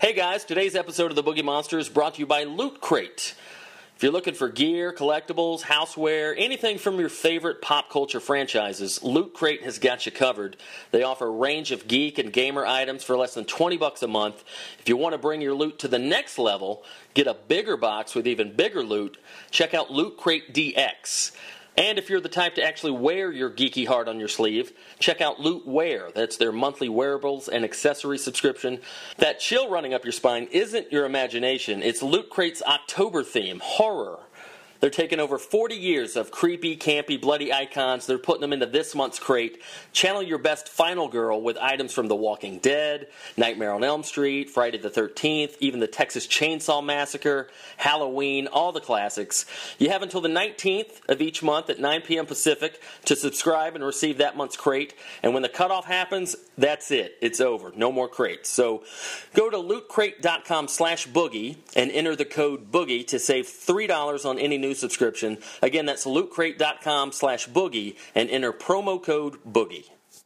Hey guys, today's episode of the Boogie Monster is brought to you by Loot Crate. If you're looking for gear, collectibles, houseware, anything from your favorite pop culture franchises, Loot Crate has got you covered. They offer a range of geek and gamer items for less than $20 a month. If you want to bring your loot to the next level, get a bigger box with even bigger loot, check out Loot Crate DX. And if you're the type to actually wear your geeky heart on your sleeve, check out Loot Wear. That's their monthly wearables and accessory subscription. That chill running up your spine isn't your imagination. It's Loot Crate's October theme, horror. They're taking over 40 years of creepy, campy, bloody icons. They're putting them into this month's crate. Channel your best final girl with items from The Walking Dead, Nightmare on Elm Street, Friday the 13th, even the Texas Chainsaw Massacre, Halloween, all the classics. You have until the 19th of each month at 9 p.m. Pacific to subscribe and receive that month's crate. And when the cutoff happens, that's it. It's over. No more crates. So go to lootcrate.com/boogie and enter the code BOOGIE to save $3 on any new subscription. Again, that's lootcrate.com/boogie and enter promo code BOOGIE.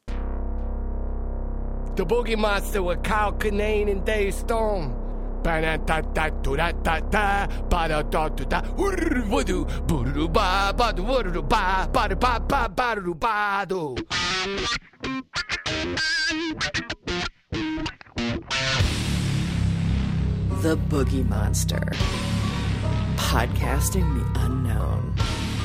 The Boogie Monster with Kyle Kinane and Dave Storm. The Boogie Monster. Podcasting the unknown.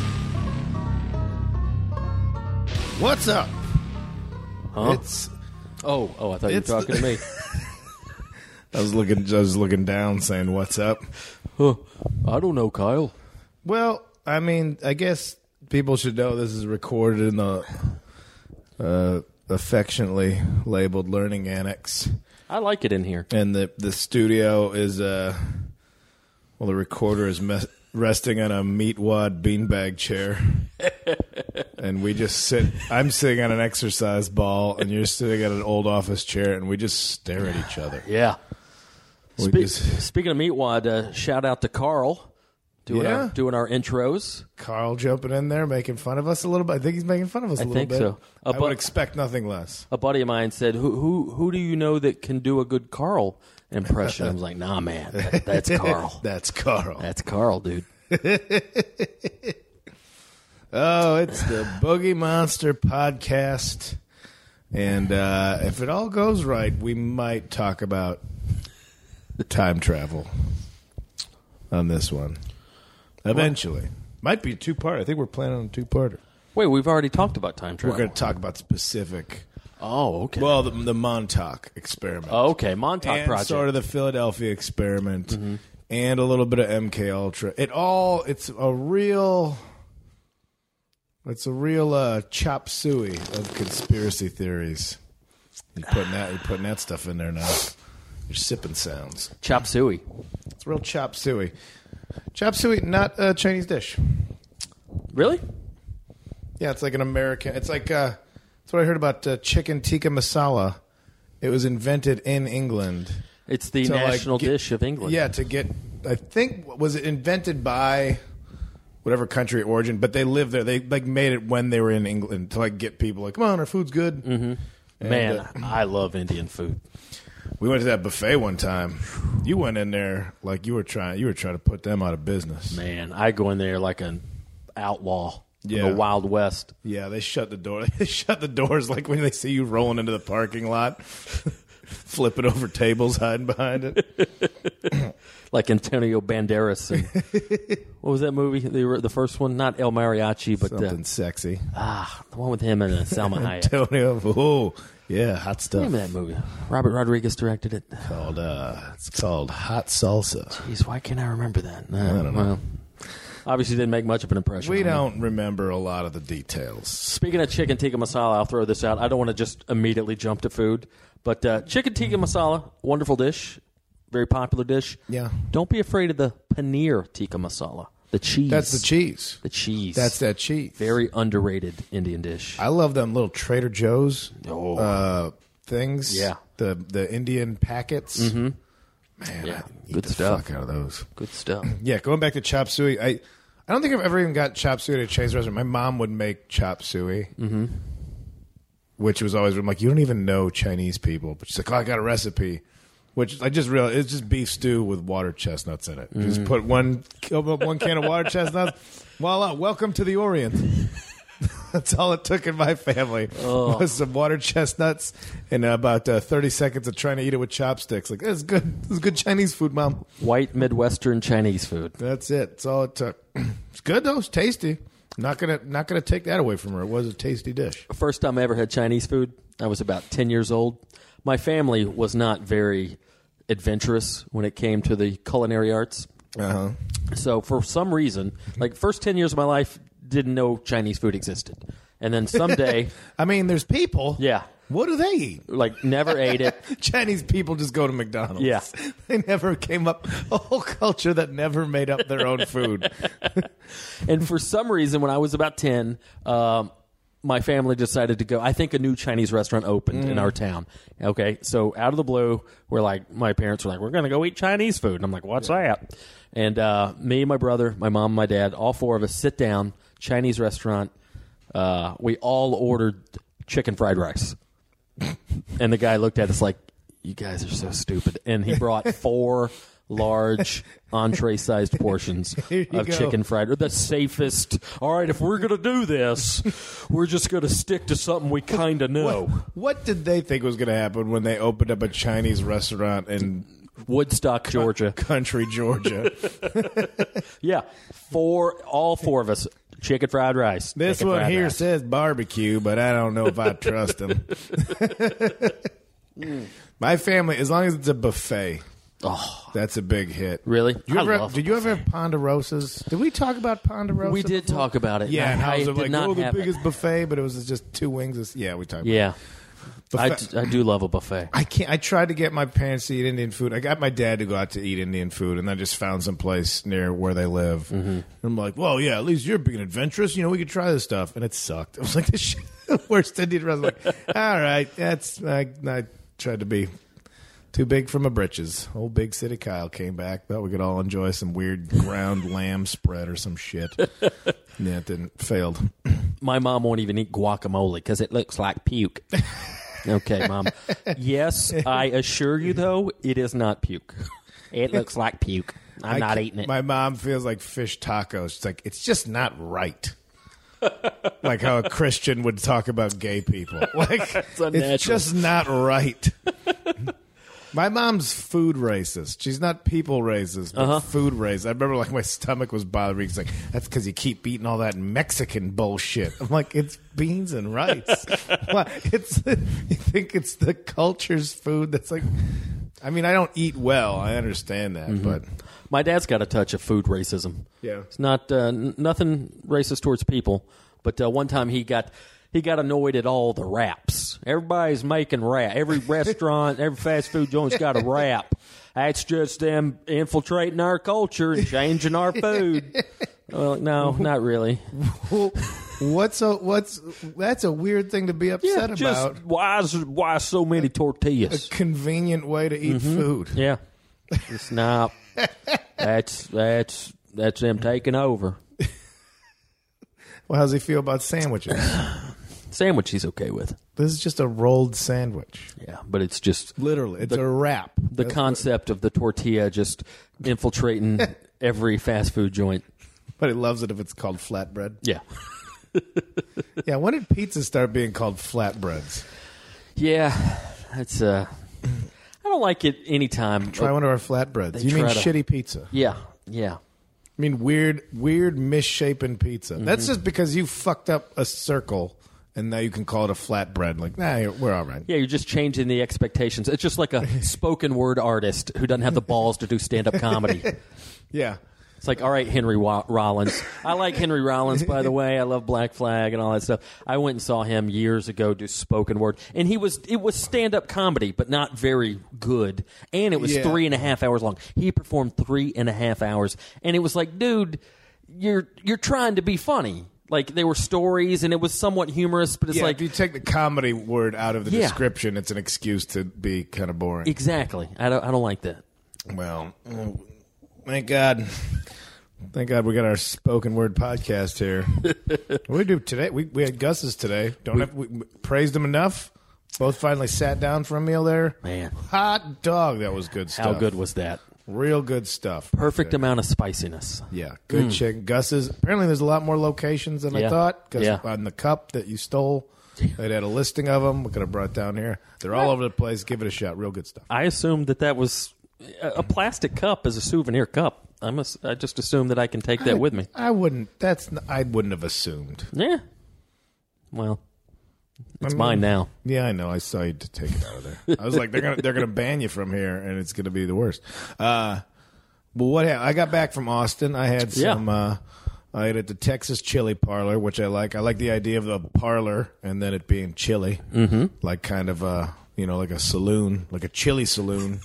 What's up? Huh? It's I thought you were talking to me. I was looking down saying, "What's up?" I don't know, Kyle. Well, I mean, I guess people should know this is recorded in the affectionately labeled Learning Annex. I like it in here. And the studio is the recorder is resting on a meatwad beanbag chair. And we just sit. I'm sitting on an exercise ball, and you're sitting at an old office chair, and we just stare at each other. Yeah. We Speaking of meatwad, shout out to Carl doing our intros. Carl jumping in there, making fun of us a little bit. I think he's making fun of us a little bit. I think so. I would expect nothing less. A buddy of mine said, "Who do you know that can do a good Carl impression?" I was like, "Nah, man, that's Carl. That's Carl. That's Carl, dude." Oh, it's the Boogie Monster podcast, and if it all goes right, we might talk about time travel on this one. Eventually. What? Might be a two-part. I think we're planning on a two-parter. Wait, we've already talked about time travel. We're going to talk about specific. Oh, okay. Well, the Montauk experiment. Oh, okay, Montauk and Project. Sort of the Philadelphia experiment, and a little bit of MK Ultra. It's a real chop suey of conspiracy theories. You're putting that stuff in there now. You're sipping sounds. Chop suey. It's real chop suey. Chop suey, not a Chinese dish. Really? Yeah, it's like an American. It's like that's what I heard about chicken tikka masala. It was invented in England. It's the national dish of England. Yeah, I think, was it invented by whatever country of origin, but they lived there. They made it when they were in England to get people come on, our food's good. Mm-hmm. And, man, I love Indian food. We went to that buffet one time. You went in there like you were trying to put them out of business. Man, I go in there like an outlaw. Yeah. The Wild West. Yeah, they shut the door. They shut the doors like when they see you rolling into the parking lot, flipping over tables, hiding behind it. Like Antonio Banderas. And, what was that movie? The first one? Not El Mariachi, but something sexy. The one with him and Salma Hayek. Antonio. Oh, yeah, hot stuff. Name of that movie. Robert Rodriguez directed it. It's called Hot Salsa. Jeez, why can't I remember that? I don't know. Well, obviously didn't make much of an impression. We don't remember a lot of the details. Speaking of chicken tikka masala, I'll throw this out. I don't want to just immediately jump to food, but chicken tikka masala, wonderful dish, very popular dish. Yeah. Don't be afraid of the paneer tikka masala, the cheese. That's the cheese. The cheese. That's that cheese. Very underrated Indian dish. I love them little Trader Joe's things. Yeah. The Indian packets. Mm-hmm. Man, yeah. I eat Good the stuff. fuck out of those. Good stuff. Yeah, going back to chop suey, I don't think I've ever even got chop suey at a Chinese restaurant. My mom would make chop suey, which was always, I'm like, you don't even know Chinese people. But she's like, oh, I got a recipe. which I just realized it's just beef stew with water chestnuts in it. Just put one can of water chestnuts. Voila! Welcome to the Orient. That's all it took in my family was some water chestnuts and about 30 seconds of trying to eat it with chopsticks. Like, this is good. This is good Chinese food, Mom. White Midwestern Chinese food. That's it. That's all it took. It's good though. It's tasty. Not gonna take that away from her. It was a tasty dish. First time I ever had Chinese food, I was about 10 years old. My family was not very adventurous when it came to the culinary arts. Uh-huh. So for some reason, like first 10 years of my life, didn't know Chinese food existed. And then someday... I mean, there's people. Yeah. What do they eat? Like, never ate it. Chinese people just go to McDonald's. Yeah. They never came up... A whole culture that never made up their own food. And for some reason, when I was about 10... my family decided to go. I think a new Chinese restaurant opened in our town. Okay, so out of the blue, my parents were like, we're going to go eat Chinese food. And I'm like, what's that? And me, my brother, my mom, my dad, all four of us sit down, Chinese restaurant. We all ordered chicken fried rice. And the guy looked at us like, you guys are so stupid. And he brought 4 large entree-sized portions of chicken fried. The safest. All right, if we're going to do this, we're just going to stick to something we kind of know. What did they think was going to happen when they opened up a Chinese restaurant in Woodstock, Georgia? Country, Georgia. Yeah, all 4 of us. Chicken fried rice. This chicken one here rice. says barbecue, but I don't know if I trust him. My family, as long as it's a buffet, that's a big hit. Really? Did you ever have Ponderosas? Did we talk about Ponderosa? We did talk about it. Yeah, and how I it was did not the have biggest buffet, but it was just 2 wings. Yeah, we talked about it. Yeah. I Buffet. do love a buffet. I tried to get my parents to eat Indian food. I got my dad to go out to eat Indian food, and I just found some place near where they live. And I'm like, well, yeah, at least you're being adventurous. You know, we could try this stuff. And it sucked. I was like, this shit, the worst Indian restaurant. Like, all right, I tried to be too big for my britches. Old Big City Kyle came back. Thought we could all enjoy some weird ground lamb spread or some shit. Yeah, it didn't. Failed. My mom won't even eat guacamole because it looks like puke. Okay, Mom. Yes, I assure you, though, it is not puke. It looks like puke. I'm not eating it. My mom feels like fish tacos. It's like, it's just not right. Like how a Christian would talk about gay people. Like, it's just not right. My mom's food racist. She's not people racist, but food racist. I remember, like, my stomach was bothering me. It's like, that's because you keep eating all that Mexican bullshit. I'm like, it's beans and rice. You think it's the culture's food that's like... I mean, I don't eat well. I understand that, but... My dad's got a touch of food racism. Yeah. It's not nothing racist towards people, but one time he got annoyed at all the wraps. Everybody's making wrap. Every restaurant, every fast food joint's got a wrap. That's just them infiltrating our culture and changing our food. Well, no, not really. That's a weird thing to be upset about. Why so many tortillas? A convenient way to eat food. Yeah. It's not. That's them taking over. Well, how's he feel about sandwiches? Sandwich he's okay with. This is just a rolled sandwich. Yeah, but it's just... Literally, it's a wrap. The concept of the tortilla just infiltrating every fast food joint. But he loves it if it's called flatbread. Yeah. Yeah, when did pizza start being called flatbreads? Yeah, that's... I don't like it anytime. Try one of our flatbreads. You mean shitty pizza? Yeah. I mean weird misshapen pizza. That's just because you fucked up a circle and now you can call it a flatbread. Like, nah, we're all right. Yeah, you're just changing the expectations. It's just like a spoken word artist who doesn't have the balls to do stand-up comedy. Yeah. It's like, all right, Henry Rollins. I like Henry Rollins, by the way. I love Black Flag and all that stuff. I went and saw him years ago do spoken word. And it was stand-up comedy, but not very good. And it was 3.5 hours long. He performed 3.5 hours. And it was like, dude, you're trying to be funny. Like, there were stories, and it was somewhat humorous, but it's like... if you take the comedy word out of the description, it's an excuse to be kind of boring. Exactly. I don't like that. Well... Thank God we got our spoken word podcast here. What did we do today? We had Gus's today. We praised him enough. Both finally sat down for a meal there. Man. Hot dog. That was good stuff. How good was that? Real good stuff. Perfect amount of spiciness. Yeah, good chicken. Gus's. Apparently, there's a lot more locations than I thought. Because on the cup that you stole, they had a listing of them. We could have brought down here. They're all over the place. Give it a shot. Real good stuff. I assumed that was a plastic cup as a souvenir cup. I just assumed that I can take that with me. I wouldn't. I wouldn't have assumed. Yeah. Well, it's mine now. Yeah, I know. I saw you to take it out of there. I was like, they're gonna ban you from here, and it's gonna be the worst. But what happened? I got back from Austin. I had some. I ate at the Texas Chili Parlor, which I like. I like the idea of the parlor and then it being chili, like kind of like a saloon, like a chili saloon.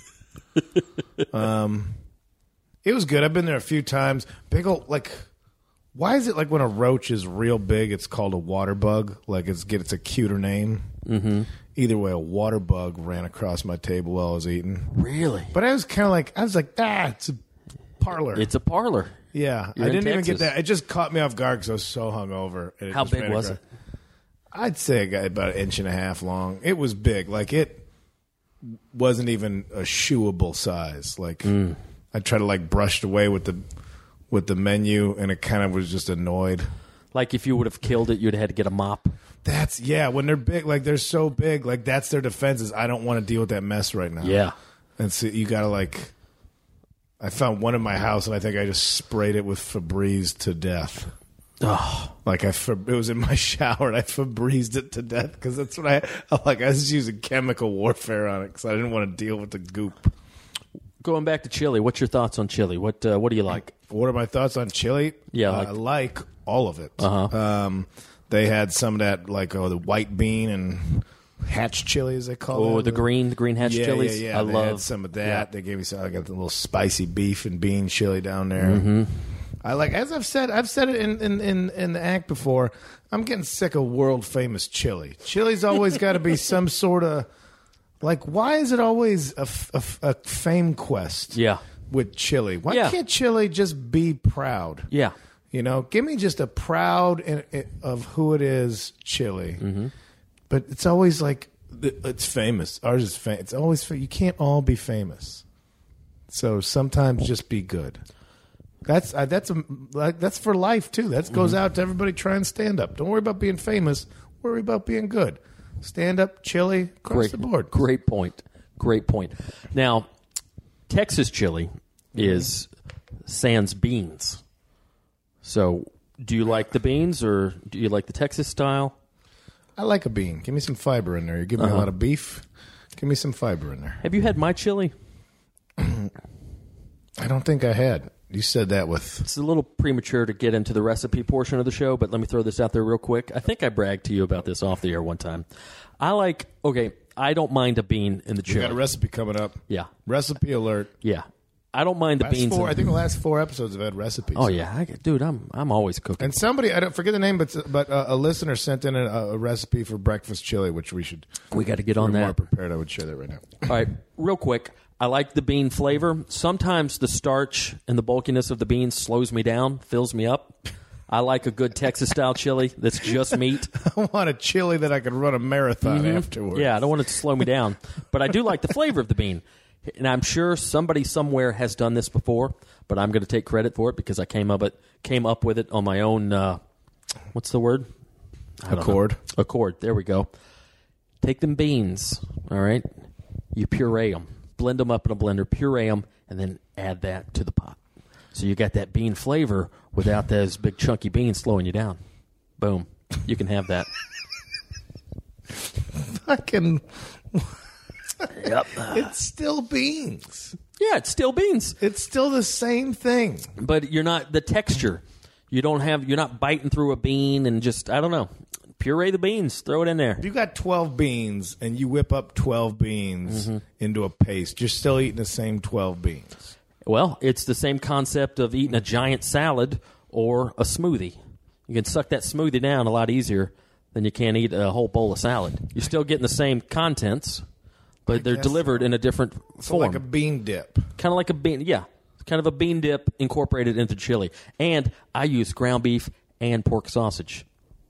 It was good. I've been there a few times. Big old why is it like when a roach is real big, it's called a water bug? Like it's a cuter name. Mm-hmm. Either way, a water bug ran across my table while I was eating. Really? But I was kind of like, it's a parlor. It's a parlor. Yeah, You're I didn't even Texas. get that. It just caught me off guard because I was so hungover. And How big was it? I'd say about 1.5 inches long. It was big. Like it wasn't even a chewable size. Like I tried to brush it away with the menu, and it kind of was just annoyed. Like if you would have killed it, you'd have had to get a mop. When they're big, they're so big, that's their defense is I don't want to deal with that mess right now. Yeah. And so you got to I found one in my house, and I think I just sprayed it with Febreze to death. Oh. It was in my shower, and I Febrezed it to death because that's what I was just using chemical warfare on it because I didn't want to deal with the goop. Going back to chili, what's your thoughts on chili? What do you like? What are my thoughts on chili? Yeah, I like all of it. They had some of that, the white bean and hatch chili, as they call it. Oh, the green hatch chilies. Yeah. I they love had some of that. Yeah. They gave me some. I got the little spicy beef and bean chili down there. Mm-hmm. I like, as I've said it in the act before. I'm getting sick of world famous chili. Chili's always got to be some sort of why is it always a fame quest? Yeah. With chili, why can't chili just be proud? Yeah. Give me just a proud of who it is chili. Mm-hmm. But it's always it's famous. Ours is famous. It's always you can't all be famous. So sometimes just be good. That's for life too. That goes out to everybody trying stand up. Don't worry about being famous. Worry about being good. Stand up, chili, across the board. Great point. Now, Texas chili is sans beans. So, do you like the beans or do you like the Texas style? I like a bean. Give me some fiber in there. You give me a lot of beef. Give me some fiber in there. Have you had my chili? I don't think I had. You said that with... It's a little premature to get into the recipe portion of the show, but let me throw this out there real quick. I think I bragged to you about this off the air one time. I don't mind a bean in the chili. We got a recipe coming up. Yeah. Recipe alert. Yeah. I don't mind the beans. I think the last 4 episodes have had recipes. Oh, yeah. Dude, I'm always cooking. And somebody, I don't forget the name, but a listener sent in a recipe for breakfast chili, which we got to get on that. More prepared. I would share that right now. All right. Real quick. I like the bean flavor. Sometimes the starch and the bulkiness of the beans slows me down, fills me up. I like a good Texas-style chili that's just meat. I want a chili that I can run a marathon afterwards. Yeah, I don't want it to slow me down. But I do like the flavor of the bean. And I'm sure somebody somewhere has done this before, but I'm going to take credit for it because I came up with it on my own, what's the word? Accord. Accord. There we go. Take them beans, all right? You puree them. Blend them up in a blender, puree them, and then add that to the pot. So you got that bean flavor without those big chunky beans slowing you down. Boom. You can have that. Fucking... Yep. It's still beans. Yeah, it's still beans. It's still the same thing. But you're not... The texture. You're not biting through a bean and just... I don't know. Puree the beans. Throw it in there. If you got 12 beans and you whip up 12 beans into a paste, you're still eating the same 12 beans. Well, it's the same concept of eating a giant salad or a smoothie. You can suck that smoothie down a lot easier than you can eat a whole bowl of salad. You're still getting the same contents, but they're delivered in a different form. Like a bean dip. Kind of like a bean, yeah. Kind of a bean dip incorporated into chili. And I use ground beef and pork sausage.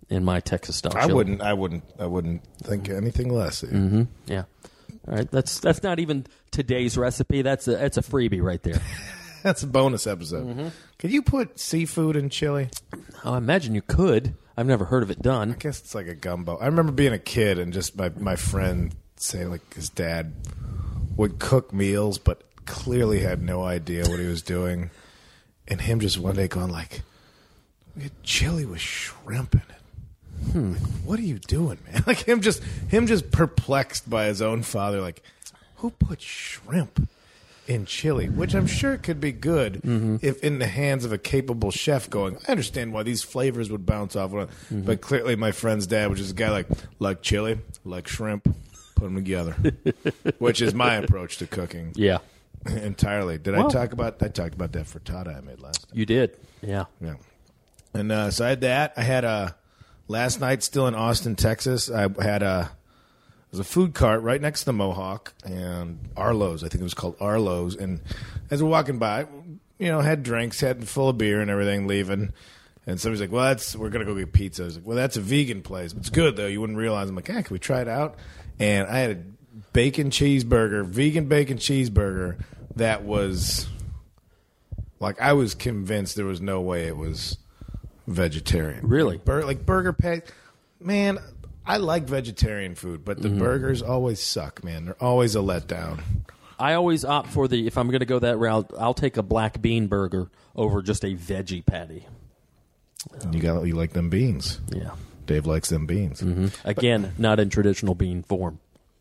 in my Texas style I chili. I wouldn't think anything less. Yeah. All right. That's not even today's recipe. That's a freebie right there. That's a bonus episode. Could you put seafood in chili? I imagine you could. I've never heard of it done. I guess it's like a gumbo. I remember being a kid and just my friend saying like his dad would cook meals, but clearly had no idea what he was doing, and him just one day going like, "We had chili with shrimp in it." Like, what are you doing, man? Like him just perplexed by his own father. Like, who put shrimp in chili? Which I'm sure could be good if in the hands of a capable chef. Going, I understand why these flavors would bounce off, but clearly my friend's dad was just a guy like chili, like shrimp, put them together, which is my approach to cooking. Yeah. Entirely. I talked about that frittata I made last time. You did. Yeah. Yeah. And so I had that. I had last night still in Austin, Texas. I had there's a food cart right next to the Mohawk and Arlo's. I think it was called Arlo's. And as we're walking by, had drinks, had full of beer and everything, leaving. And somebody's like, "Well, we're gonna go get pizza." I was like, "Well, that's a vegan place. It's good though. You wouldn't realize." I'm like, "Can we try it out?" And I had a vegan bacon cheeseburger that was like, I was convinced there was no way it was vegetarian. Really? Like burger patty. Man, I like vegetarian food, but the burgers always suck, man. They're always a letdown. I always opt for if I'm going to go that route, I'll take a black bean burger over just a veggie patty. You like them beans. Yeah. Dave likes them beans. Again, not in traditional bean form.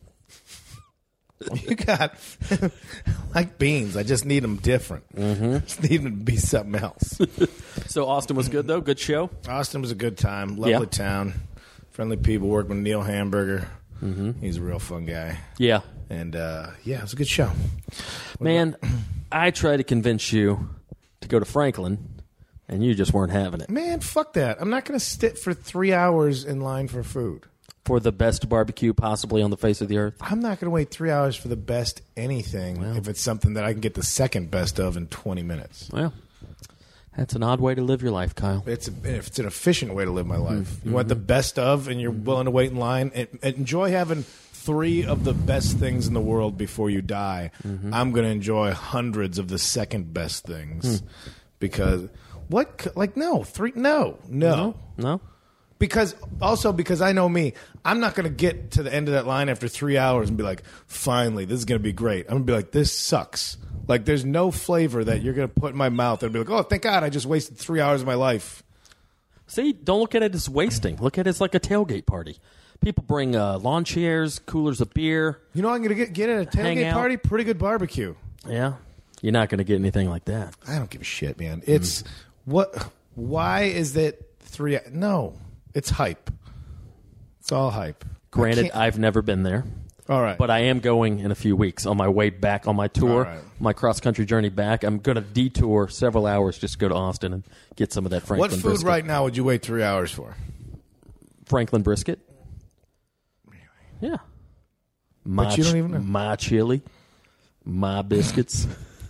You got like beans. I just need them different. Just need them to be something else. So Austin was good, though? Good show? Austin was a good time. Lovely town. Friendly people. Worked with Neil Hamburger. He's a real fun guy. Yeah. And, it was a good show. Man, I tried to convince you to go to Franklin, and you just weren't having it. Man, fuck that. I'm not going to sit for 3 hours in line for food. For the best barbecue possibly on the face of the earth? I'm not going to wait 3 hours for the best anything if it's something that I can get the second best of in 20 minutes. Well, that's an odd way to live your life, Kyle. It's an efficient way to live my life. You want the best of, and you're willing to wait in line. And enjoy having 3 of the best things in the world before you die. I'm going to enjoy hundreds of the second best things. Because, no. Because I know me, I'm not going to get to the end of that line after 3 hours and be like, finally, this is going to be great. I'm going to be like, this sucks. Like, there's no flavor that you're going to put in my mouth and be like, oh, thank God I just wasted 3 hours of my life. See, don't look at it as wasting. Look at it as like a tailgate party. People bring lawn chairs, coolers of beer. You know what I'm going to get at a tailgate party? Pretty good barbecue. Yeah. You're not going to get anything like that. I don't give a shit, man. It's why is that 3? No. It's hype. It's all hype. Granted, I've never been there. All right. But I am going in a few weeks on my way back on my tour, right. my cross-country journey back. I'm going to detour several hours just to go to Austin and get some of that Franklin brisket. brisket. What food right now would you wait 3 hours for? Franklin brisket. Really? Yeah. But you don't even know. My chili. My biscuits.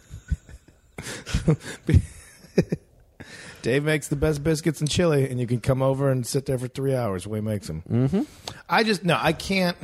Dave makes the best biscuits in Chile, and you can come over and sit there for 3 hours while he makes them. I can't.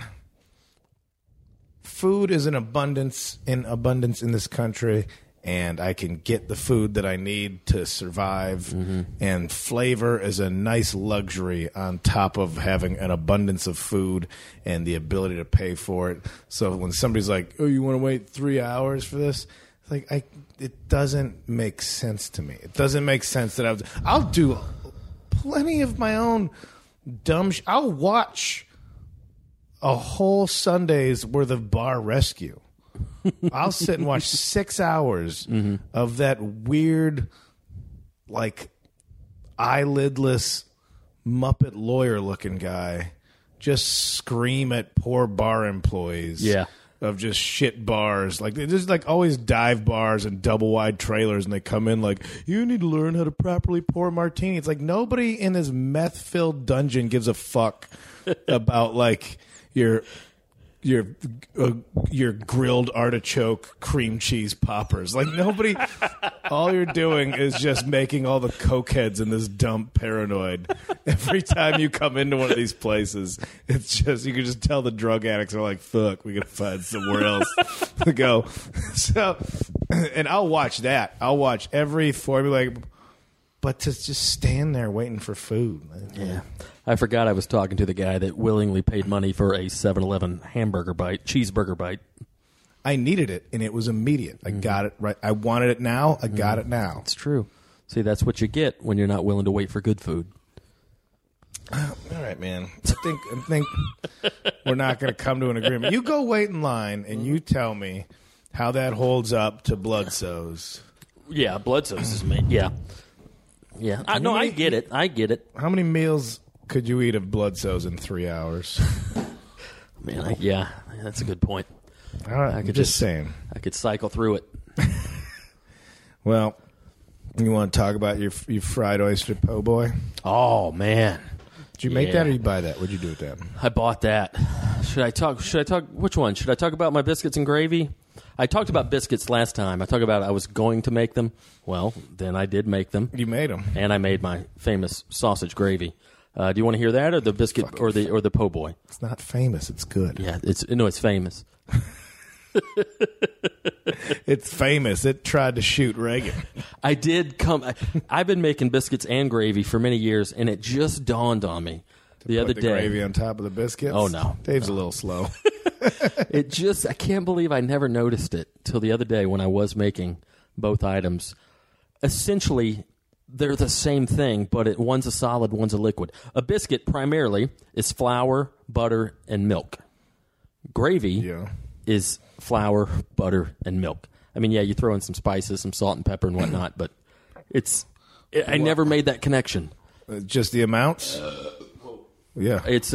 Food is in abundance in this country, and I can get the food that I need to survive. And flavor is a nice luxury on top of having an abundance of food and the ability to pay for it. So when somebody's like, "Oh, you want to wait 3 hours for this?" It doesn't make sense to me. It doesn't make sense that I'll do plenty of my own dumb I'll watch a whole Sunday's worth of Bar Rescue. I'll sit and watch 6 hours of that weird, like, eyelidless Muppet lawyer-looking guy just scream at poor bar employees. Yeah. Of just shit bars. Like, there's like always dive bars and double wide trailers, and they come in like, you need to learn how to properly pour a martini. It's like nobody in this meth filled dungeon gives a fuck about like your your grilled artichoke cream cheese poppers. Like nobody, all you're doing is just making all the cokeheads in this dump paranoid. Every time you come into one of these places, it's just, you can just tell the drug addicts are like, fuck, we got to find somewhere else to go. So, and I'll watch that. I'll watch every formula, but to just stand there waiting for food. Yeah. I forgot I was talking to the guy that willingly paid money for a 7-Eleven cheeseburger bite. I needed it, and it was immediate. I got it right. I wanted it now. I got it now. It's true. See, that's what you get when you're not willing to wait for good food. All right, man. I think we're not going to come to an agreement. You go wait in line, and you tell me how that holds up to Bloodsoes. Yeah, Bloodsoes is made. Yeah. Yeah. I get it. I get it. How many meals could you eat of Bloodsoes in 3 hours? Man, yeah, that's a good point. All right, I'm just saying. I could cycle through it. Well, you want to talk about your fried oyster po' boy? Oh, man. Did you make that or you buy that? What'd you do with that? I bought that. Should I talk? Which one? Should I talk about my biscuits and gravy? I talked about biscuits last time. I talked about I was going to make them. Well, then I did make them. You made them. And I made my famous sausage gravy. Do you want to hear that or the biscuit or the po' boy? It's not famous. It's good. Yeah, it's famous. It's famous. It tried to shoot Reagan. I did come. I've been making biscuits and gravy for many years, and it just dawned on me the other day. Gravy on top of the biscuits? Oh, no. Dave's a little slow. I can't believe I never noticed it till the other day when I was making both items. Essentially, they're the same thing, but one's a solid, one's a liquid. A biscuit primarily is flour, butter, and milk. Gravy is flour, butter, and milk. I mean, yeah, you throw in some spices, some salt and pepper and whatnot, but I never made that connection. Just the amounts? Yeah. It's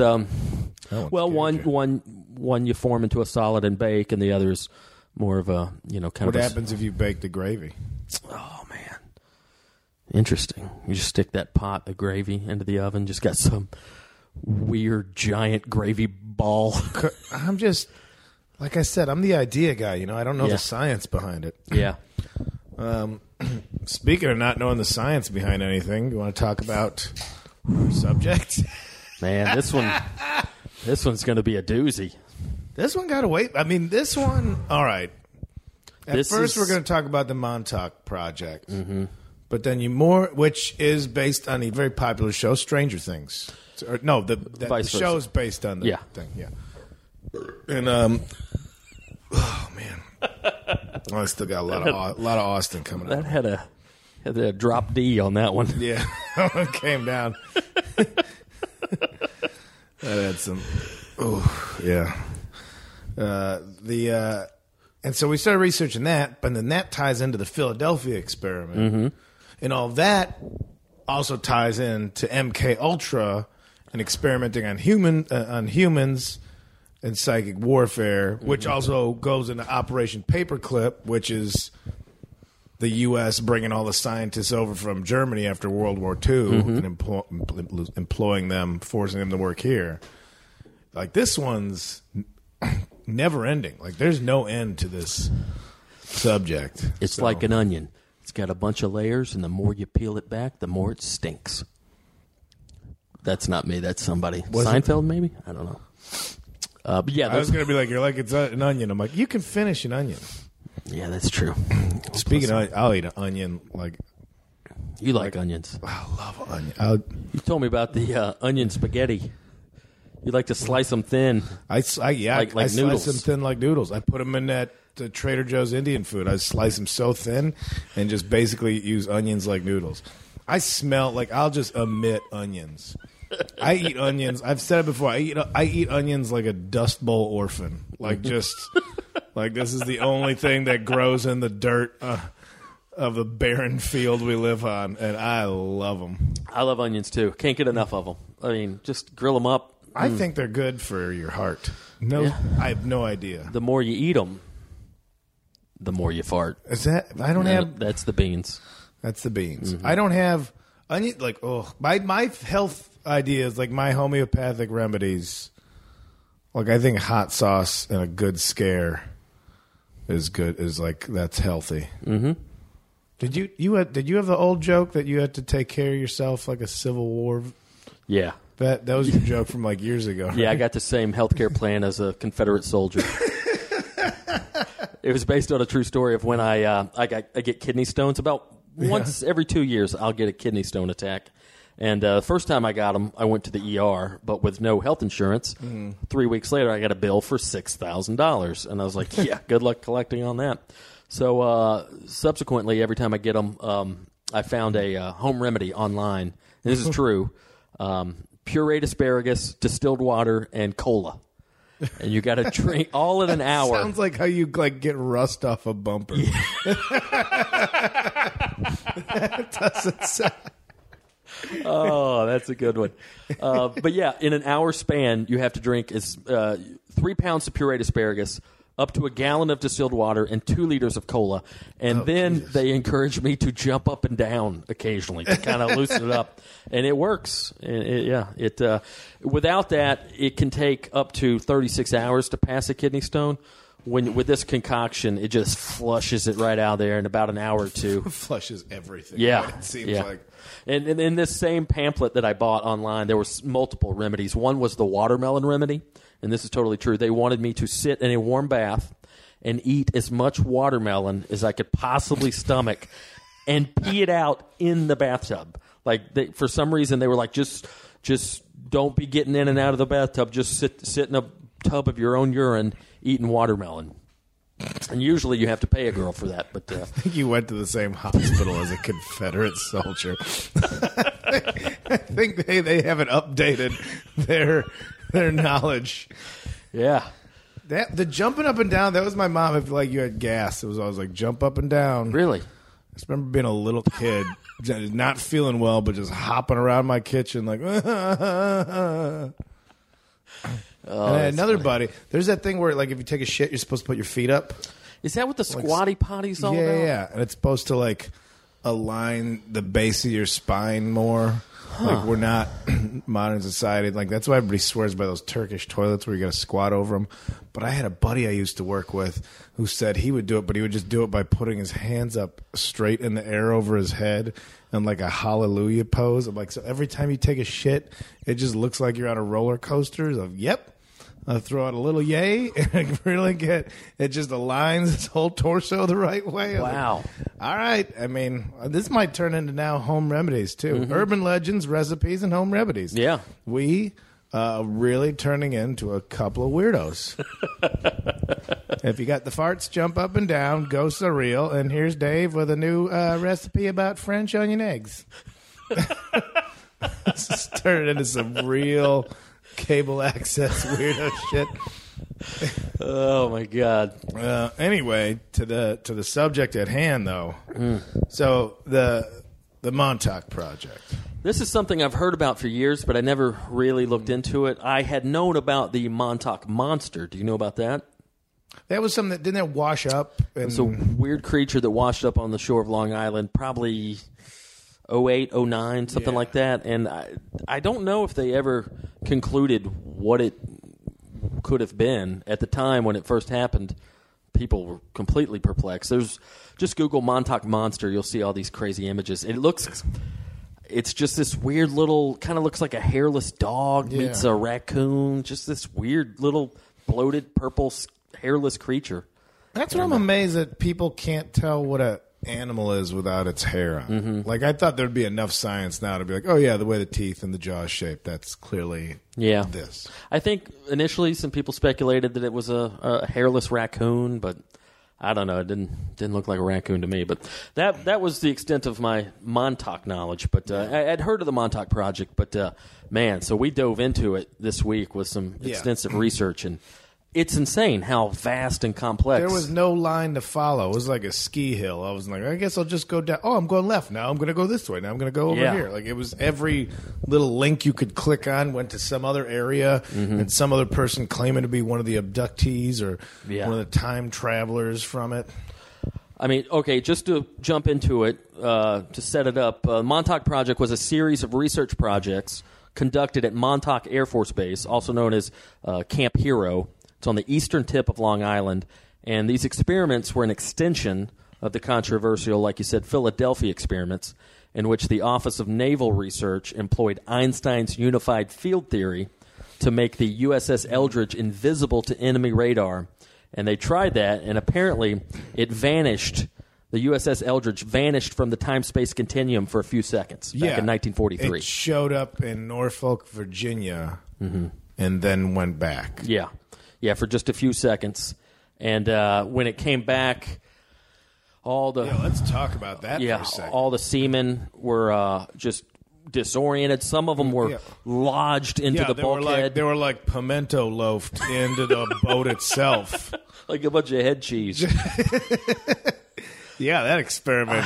one you form into a solid and bake, and the other is more of a kind of. What happens if you bake the gravy? Oh man, interesting. You just stick that pot of gravy into the oven. Just got some weird giant gravy ball. I'm just, like I said, I'm the idea guy. I don't know the science behind it. Yeah. Speaking of not knowing the science behind anything, do you want to talk about our subject? Man, this one's going to be a doozy. This one got to wait. I mean, this one, all right. At first, we're going to talk about the Montauk Project. Mm-hmm. But then which is based on a very popular show, Stranger Things. The show is based on the thing. Yeah. And, oh, man. I still got a lot of Austin coming up. That had a drop D on that one. Yeah. It came down. That had some. Oh, yeah. And so we started researching that, but then that ties into the Philadelphia experiment, mm-hmm. and all that also ties into MK Ultra and experimenting on humans and psychic warfare, which mm-hmm. also goes into Operation Paperclip, which is the U.S. bringing all the scientists over from Germany after World War II mm-hmm. and employing them, forcing them to work here. Like, this one's never ending. Like, there's no end to this subject. It's like an onion. It's got a bunch of layers, and the more you peel it back, the more it stinks. That's not me. That's somebody. Seinfeld, maybe? I don't know. But yeah, I was going to be like, you're like, it's an onion. I'm like, you can finish an onion. Yeah, that's true. Speaking of, I'll eat an onion. Like, you like onions? I love onion. You told me about the onion spaghetti. You like to slice them thin. I slice them thin like noodles. I put them in the Trader Joe's Indian food. I slice them so thin and just basically use onions like noodles. I smell like I'll just emit onions. I eat onions. I've said it before. I eat onions like a Dust Bowl orphan. Like, just like this is the only thing that grows in the dirt of the barren field we live on, and I love them. I love onions too. Can't get enough of them. I mean, just grill them up. I think they're good for your heart. I have no idea. The more you eat them, the more you fart. Is that? I don't have. That's the beans. That's the beans. Mm-hmm. I don't have onion. Like, my health ideas, like my homeopathic remedies, Like, I think hot sauce and a good scare is good. Is like, that's healthy. Mm-hmm. Did you have the old joke that you had to take care of yourself like a Civil War Yeah. vet? That was your joke from like years ago. Right? Yeah, I got the same healthcare plan as a Confederate soldier. It was based on a true story of when I get kidney stones. About once every 2 years, I'll get a kidney stone attack. And the first time I got them, I went to the ER, but with no health insurance. 3 weeks later, I got a bill for $6,000. And I was like, yeah, good luck collecting on that. So subsequently, every time I get them, I found a home remedy online. And this is true. Pureed asparagus, distilled water, and cola. And you got to drink all in an hour. Sounds like how you like get rust off a bumper. Yeah. That doesn't sound... Oh, that's a good one. But yeah, in an hour span, you have to drink 3 pounds of pureed asparagus, up to a gallon of distilled water, and 2 liters of cola. And then they encourage me to jump up and down occasionally to kind of loosen it up. And it works. Without that, it can take up to 36 hours to pass a kidney stone. With this concoction, it just flushes it right out there in about an hour or two. Flushes everything. Yeah. It seems like. And in this same pamphlet that I bought online, there were multiple remedies. One was the watermelon remedy, and this is totally true. They wanted me to sit in a warm bath and eat as much watermelon as I could possibly stomach and pee it out in the bathtub. Like, for some reason, they were like, just don't be getting in and out of the bathtub. Just sit in a tub of your own urine eating watermelon. And usually you have to pay a girl for that. But I think you went to the same hospital as a Confederate soldier. I think they haven't updated their knowledge. Yeah. The jumping up and down, that was my mom. If like you had gas, it was always like jump up and down. Really? I just remember being a little kid, not feeling well, but just hopping around my kitchen like. Oh, and another buddy, there's that thing where like if you take a shit, you're supposed to put your feet up. Is that what the squatty potty's all about? Yeah, and it's supposed to like align the base of your spine more. Like we're not modern society. Like that's why everybody swears by those Turkish toilets where you got to squat over them. But I had a buddy I used to work with who said he would do it, but he would just do it by putting his hands up straight in the air over his head in like a hallelujah pose. I'm like, so every time you take a shit, it just looks like you're on a roller coaster. Of yep. I'll throw out a little yay and really it just aligns his whole torso the right way. Wow. Like, all right. I mean, this might turn into now home remedies too. Mm-hmm. Urban legends, recipes, and home remedies. Yeah. We really turning into a couple of weirdos. If you got the farts, jump up and down, ghosts are real, and here's Dave with a new recipe about French onion eggs. This is turning into some real cable access weirdo shit. Oh my god. Anyway, to the subject at hand though. So the Montauk Project. This is something I've heard about for years, but I never really looked into it. I had known about the Montauk Monster. Do you know about that? That was something that didn't that wash up. And... It's a weird creature that washed up on the shore of Long Island, probably 08, 09, something like that. And I don't know if they ever concluded what it could have been. At the time when it first happened, people were completely perplexed. Just Google Montauk Monster. You'll see all these crazy images. It's just this weird little, kind of looks like a hairless dog meets a raccoon. Just this weird little bloated purple hairless creature. That's what I'm amazed that people can't tell what a animal is without its hair on. Mm-hmm. Like I thought there'd be enough science now to be like, oh yeah, the way the teeth and the jaw is shaped, that's clearly this. I think initially some people speculated that it was a hairless raccoon, but I don't know. It didn't look like a raccoon to me. But that was the extent of my Montauk knowledge. But I'd heard of the Montauk Project, but man, so we dove into it this week with some extensive research, and it's insane how vast and complex. There was no line to follow. It was like a ski hill. I was like, I guess I'll just go down. Oh, I'm going left. Now I'm going to go this way. Now I'm going to go over here. Like it was every little link you could click on went to some other area and some other person claiming to be one of the abductees or one of the time travelers from it. I mean, okay, just to jump into it, to set it up, Montauk Project was a series of research projects conducted at Montauk Air Force Base, also known as Camp Hero. It's on the eastern tip of Long Island. And these experiments were an extension of the controversial, like you said, Philadelphia experiments, in which the Office of Naval Research employed Einstein's unified field theory to make the USS Eldridge invisible to enemy radar. And they tried that, and apparently it vanished. The USS Eldridge vanished from the time-space continuum for a few seconds back in 1943. It showed up in Norfolk, Virginia, and then went back. Yeah, for just a few seconds. And when it came back, let's talk about that for a second. all the seamen were just disoriented. Some of them were lodged into the bulkhead. They were like pimento loafed into the boat itself. Like a bunch of head cheese. Yeah, that experiment.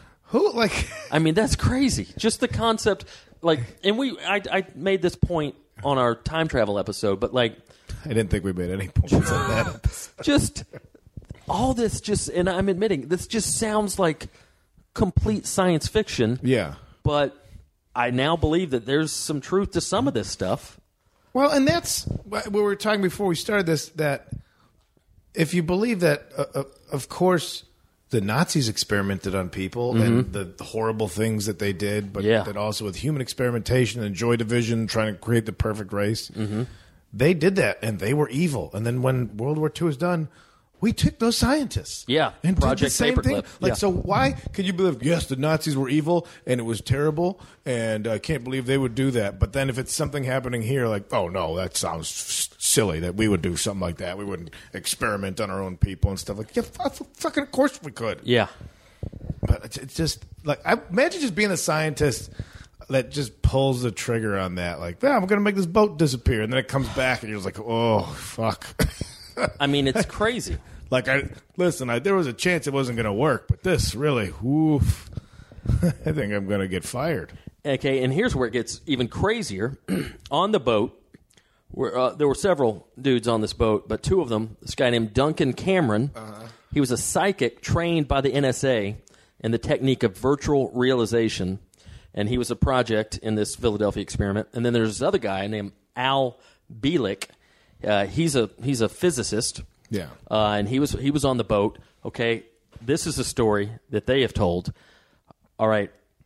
I mean, that's crazy. Just the concept, and I made this point on our time travel episode, but I didn't think we made any points on that. Just all this, and I'm admitting this just sounds like complete science fiction. Yeah, but I now believe that there's some truth to some of this stuff. Well, and that's what we were talking before we started this. That if you believe that, of course, the Nazis experimented on people and the horrible things that they did, but that also with human experimentation and joy division, trying to create the perfect race. They did that, and they were evil. And then when World War II was done, we took those scientists. Yeah, and Project did the same Paperclip. thing. So why can you believe, yes, the Nazis were evil, and it was terrible, and I can't believe they would do that. But then if it's something happening here, oh, no, that sounds silly that we would do something like that. We wouldn't experiment on our own people and stuff. Fucking of course we could. Yeah. But it's just, I imagine just being a scientist that just pulls the trigger on that. I'm going to make this boat disappear. And then it comes back, and you're just like, oh, fuck. I mean, it's crazy. There was a chance it wasn't going to work, but this really, oof. I think I'm going to get fired. Okay, and here's where it gets even crazier. On the boat, there were several dudes on this boat, but two of them, this guy named Duncan Cameron, he was a psychic trained by the NSA in the technique of virtual realization. And he was a project in this Philadelphia experiment. And then there's this other guy named Al Bielek. He's a physicist. Yeah. And he was on the boat. Okay, this is a story that they have told. All right.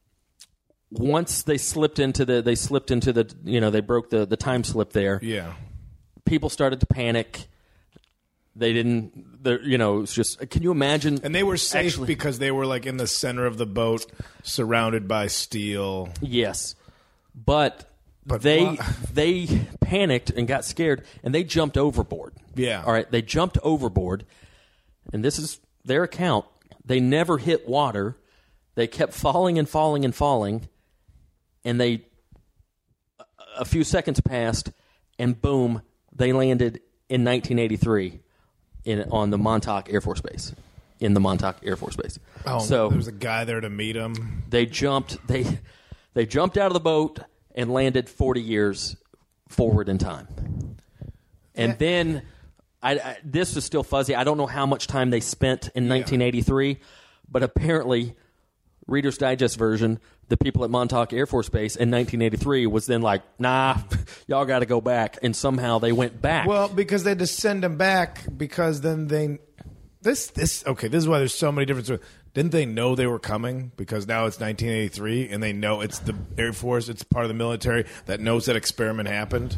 Once they slipped into the they broke the time slip there. Yeah. People started to panic. They didn't. It was just. Can you imagine? And they were safe because they were in the center of the boat, surrounded by steel. Yes, but they panicked and got scared, and they jumped overboard. Yeah. All right, they jumped overboard, and this is their account. They never hit water. They kept falling and falling and falling, and a few seconds passed, and boom, they landed in 1983. On the Montauk Air Force Base, in the Montauk Air Force Base. Oh, so there was a guy there to meet him. They jumped. They jumped out of the boat and landed 40 years forward in time. And then, this is still fuzzy. I don't know how much time they spent in 1983, but apparently, Reader's Digest version, the people at Montauk Air Force Base in 1983 was then like, nah, y'all got to go back. And somehow they went back. Well, because they had to send them back because then this is why there's so many different stories. Didn't they know they were coming? Because now it's 1983 and they know it's the Air Force, it's part of the military that knows that experiment happened.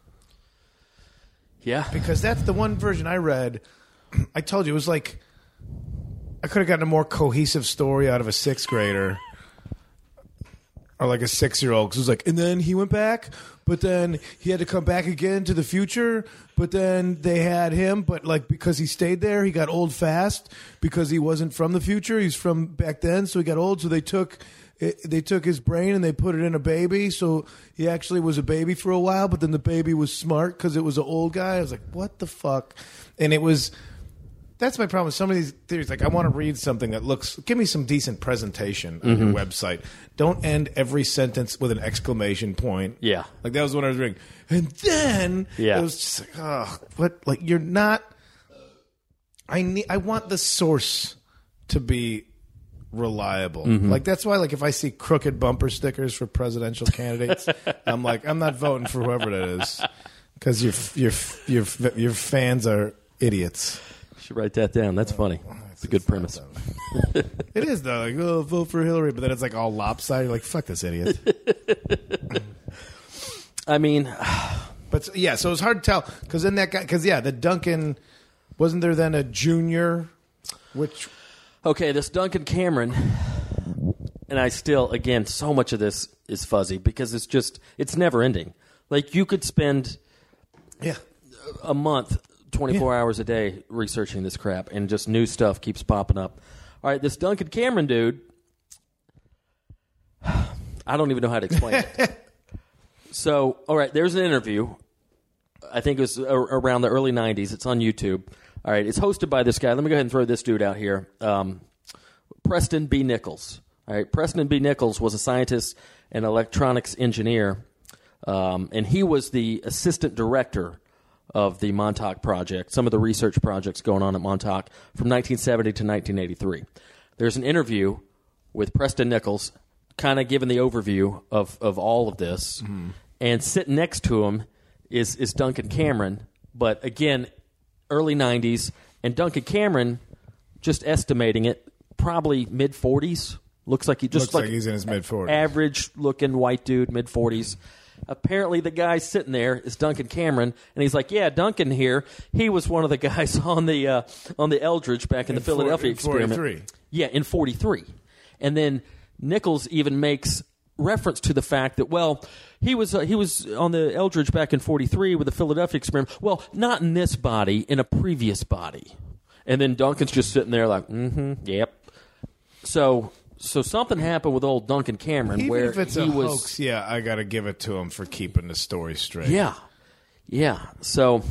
Yeah. Because that's the one version I read. I told you, it was like, I could have gotten a more cohesive story out of a sixth grader or like a 6-year-old. Because it was like, and then he went back, but then he had to come back again to the future. But then they had him, but because he stayed there, he got old fast because he wasn't from the future. He's from back then, so he got old. So they took his brain and they put it in a baby. So he actually was a baby for a while, but then the baby was smart because it was an old guy. I was like, what the fuck? And it was... That's my problem with some of these theories. I want to read something that give me some decent presentation on your website. Don't end every sentence with an exclamation point. Yeah. That was what I was reading. And then it was just what? You're not. I want the source to be reliable. Like that's why, like if I see crooked bumper stickers for presidential candidates, I'm like, I'm not voting for whoever that is because your fans are idiots. You should write that down. That's funny. It's a good premise. It is though. Like, oh, vote for Hillary, but then it's like all lopsided. You're like, fuck this idiot. I mean, but yeah, so it's hard to tell because then that guy, because the Duncan wasn't there then a junior, which. Okay, this Duncan Cameron, and I still, again, so much of this is fuzzy because it's never ending. Like, you could spend a month, 24 hours a day researching this crap, and just new stuff keeps popping up. All right, this Duncan Cameron dude, I don't even know how to explain it. So, all right, there's an interview. I think it was around the early 90s. It's on YouTube. All right, it's hosted by this guy. Let me go ahead and throw this dude out here. Preston B. Nichols. All right, Preston B. Nichols was a scientist and electronics engineer, and he was the assistant director of the Montauk Project, some of the research projects going on at Montauk from 1970 to 1983. There's an interview with Preston Nichols, kind of giving the overview of all of this, and sitting next to him is Duncan Cameron, but again, early 90s, and Duncan Cameron, just estimating it, probably mid-40s. Looks like he's in his mid-40s. Average-looking white dude, mid-40s. Apparently, the guy sitting there is Duncan Cameron, and he's like, "Yeah, Duncan here. He was one of the guys on the Eldridge back in the Philadelphia experiment. 43. Yeah, in 43." And then Nichols even makes reference to the fact that, well, he was on the Eldridge back in 43 with the Philadelphia experiment. Well, not in this body, in a previous body. And then Duncan's just sitting there like, yep. So something happened with old Duncan Cameron. Even where if it's he a was, hoax, I got to give it to him for keeping the story straight. Yeah. So,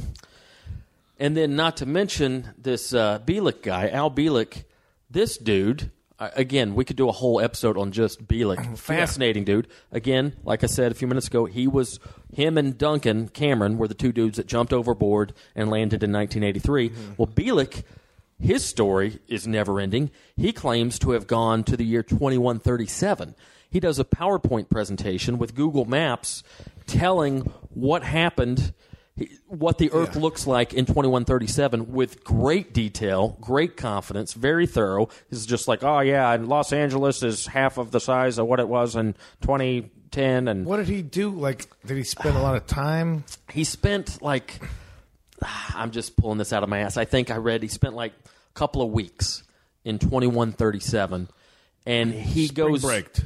and then not to mention this Bielek guy, Al Bielek, this dude. Again, we could do a whole episode on just Bielek. Fascinating dude. Again, like I said a few minutes ago, him and Duncan Cameron were the two dudes that jumped overboard and landed in 1983. Well, Bielek, his story is never ending. He claims to have gone to the year 2137. He does a PowerPoint presentation with Google Maps telling what happened, what the Earth looks like in 2137 with great detail, great confidence, very thorough. It's just like, oh, yeah, Los Angeles is half of the size of what it was in 2010. And what did he do? Like, did he spend a lot of time? He spent, like, I'm just pulling this out of my ass. I think I read he spent, like, a couple of weeks in 2137. And he goes... Spring-braked.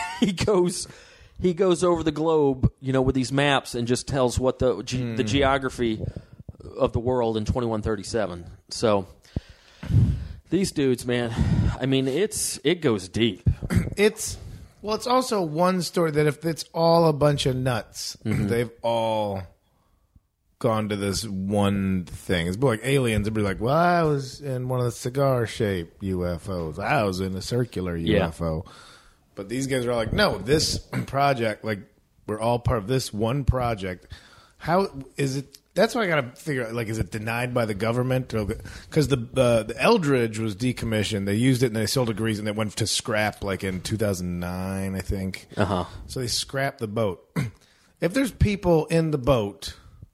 He goes over the globe, with these maps and just tells what the geography of the world in 2137. So these dudes, man, I mean, it goes deep. It's also one story that if it's all a bunch of nuts, they've all gone to this one thing. It's like aliens. It'd be like, well, I was in one of the cigar-shaped UFOs. I was in a circular UFO. Yeah. But these guys are all like, no, this project, like, we're all part of this one project. How is it? That's why I got to figure out, like, is it denied by the government? Because the Eldridge was decommissioned. They used it and they sold degrees and it went to scrap, like, in 2009, I think. So they scrapped the boat. If there's people in the boat,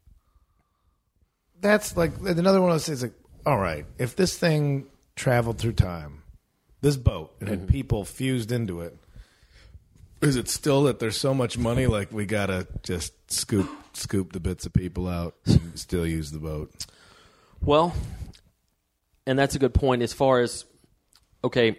that's like another one of those things, like, all right, if this thing traveled through time, this boat, and had people fused into it, is it still that there's so much money, like we gotta just scoop the bits of people out and still use the boat? Well, and that's a good point as far as, okay,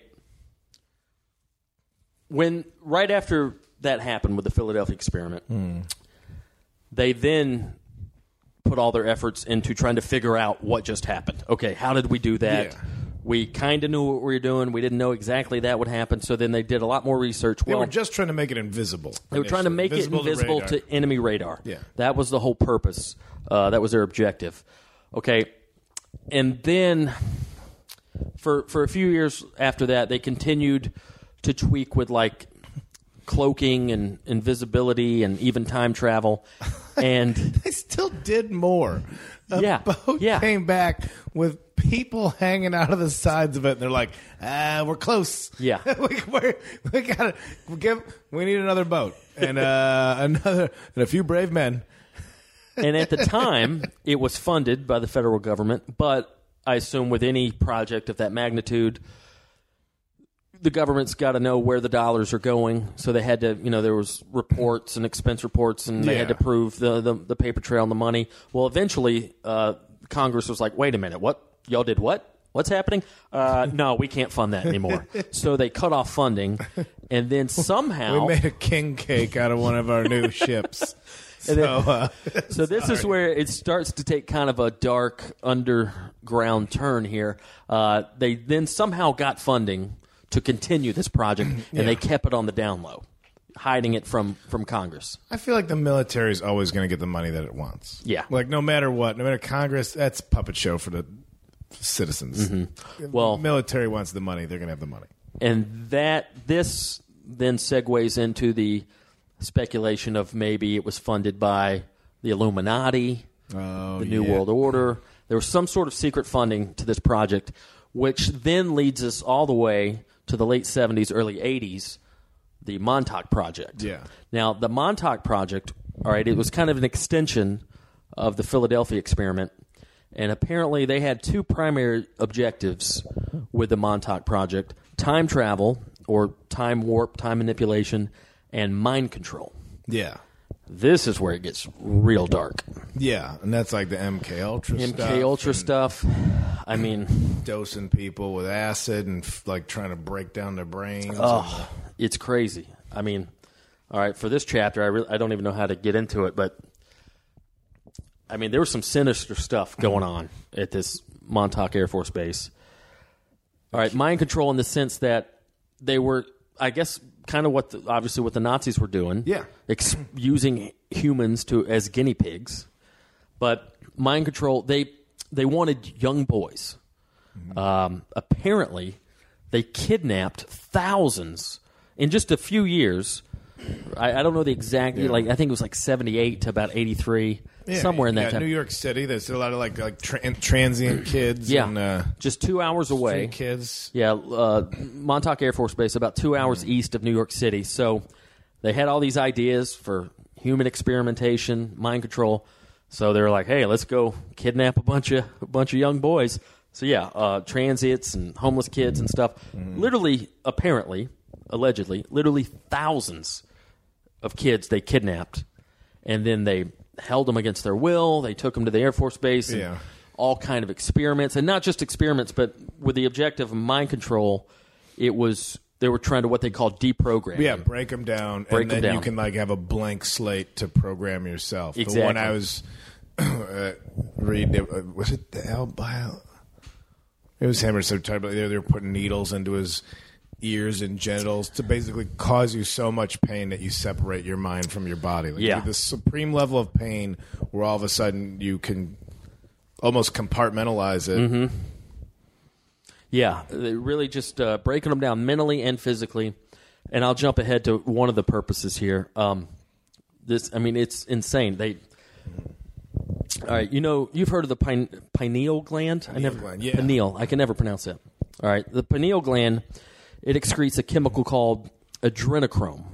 when right after that happened with the Philadelphia experiment, they then put all their efforts into trying to figure out what just happened. Okay, how did we do that? Yeah. We kind of knew what we were doing. We didn't know exactly that would happen. So then they did a lot more research. They were just trying to make it invisible. They were trying to make it invisible to enemy radar. Yeah. That was the whole purpose. That was their objective. Okay. And then for a few years after that, they continued to tweak with, like, cloaking and invisibility and even time travel. And they still did more. A boat yeah. came back with people hanging out of the sides of it, and they're like, we're close. Yeah. we got to we need another boat and and a few brave men. And at the time, it was funded by the federal government, but I assume with any project of that magnitude, the government's got to know where the dollars are going. So they had to, there was reports and expense reports, and they had to prove the paper trail and the money. Well, eventually, Congress was like, wait a minute, what? Y'all did what? What's happening? No, we can't fund that anymore. So they cut off funding, and then somehow... We made a king cake out of one of our new ships. So this is where it starts to take kind of a dark underground turn here. They then somehow got funding to continue this project, and they kept it on the down low, hiding it from Congress. I feel like the military is always going to get the money that it wants. Yeah. Like, no matter what, no matter Congress, that's a puppet show for the citizens. Mm-hmm. If well, the military wants the money, they're going to have the money. And this then segues into the speculation of maybe it was funded by the Illuminati, the New World Order. There was some sort of secret funding to this project, which then leads us all the way to the late 70s, early 80s, the Montauk Project. Yeah. Now, the Montauk Project, all right, it was kind of an extension of the Philadelphia experiment, and apparently they had two primary objectives with the Montauk Project: time travel, or time warp, time manipulation, and mind control. Yeah. This is where it gets real dark. Yeah, and that's like the MK Ultra stuff. MK Ultra stuff. I mean, dosing people with acid and like trying to break down their brains. Oh, it's crazy. I mean, all right, for this chapter, I don't even know how to get into it, but I mean, there was some sinister stuff going on at this Montauk Air Force Base. All right, mind control in the sense that they were, I guess, kind of obviously what the Nazis were doing. Yeah. Using humans as guinea pigs. But mind control, they wanted young boys. Apparently, they kidnapped thousands in just a few years. I don't know the exact, I think it was like 78 to about 83, somewhere in that time. New York City, there's a lot of like transient kids. Yeah, and, just 2 hours away. Street kids. Yeah, Montauk Air Force Base, about 2 hours east of New York City. So they had all these ideas for human experimentation, mind control. So they were like, "Hey, let's go kidnap a bunch of young boys." So yeah, transients and homeless kids and stuff. Literally, apparently, allegedly, literally thousands of kids they kidnapped, and then they held them against their will. They took them to the Air Force Base. And all kind of experiments, and not just experiments, but with the objective of mind control. They were trying to what they call deprogram. Yeah, break them down, and then you can like have a blank slate to program yourself. Exactly. The one I was reading, was it the Al-Bio? It was him or some type. They were putting needles into his ears and genitals to basically cause you so much pain that you separate your mind from your body. Like the supreme level of pain where all of a sudden you can almost compartmentalize it. Mm-hmm. Yeah, really just breaking them down mentally and physically. And I'll jump ahead to one of the purposes here. It's insane. All right, you've heard of the pineal gland? Pineal. I can never pronounce that. All right, the pineal gland, it excretes a chemical called adrenochrome.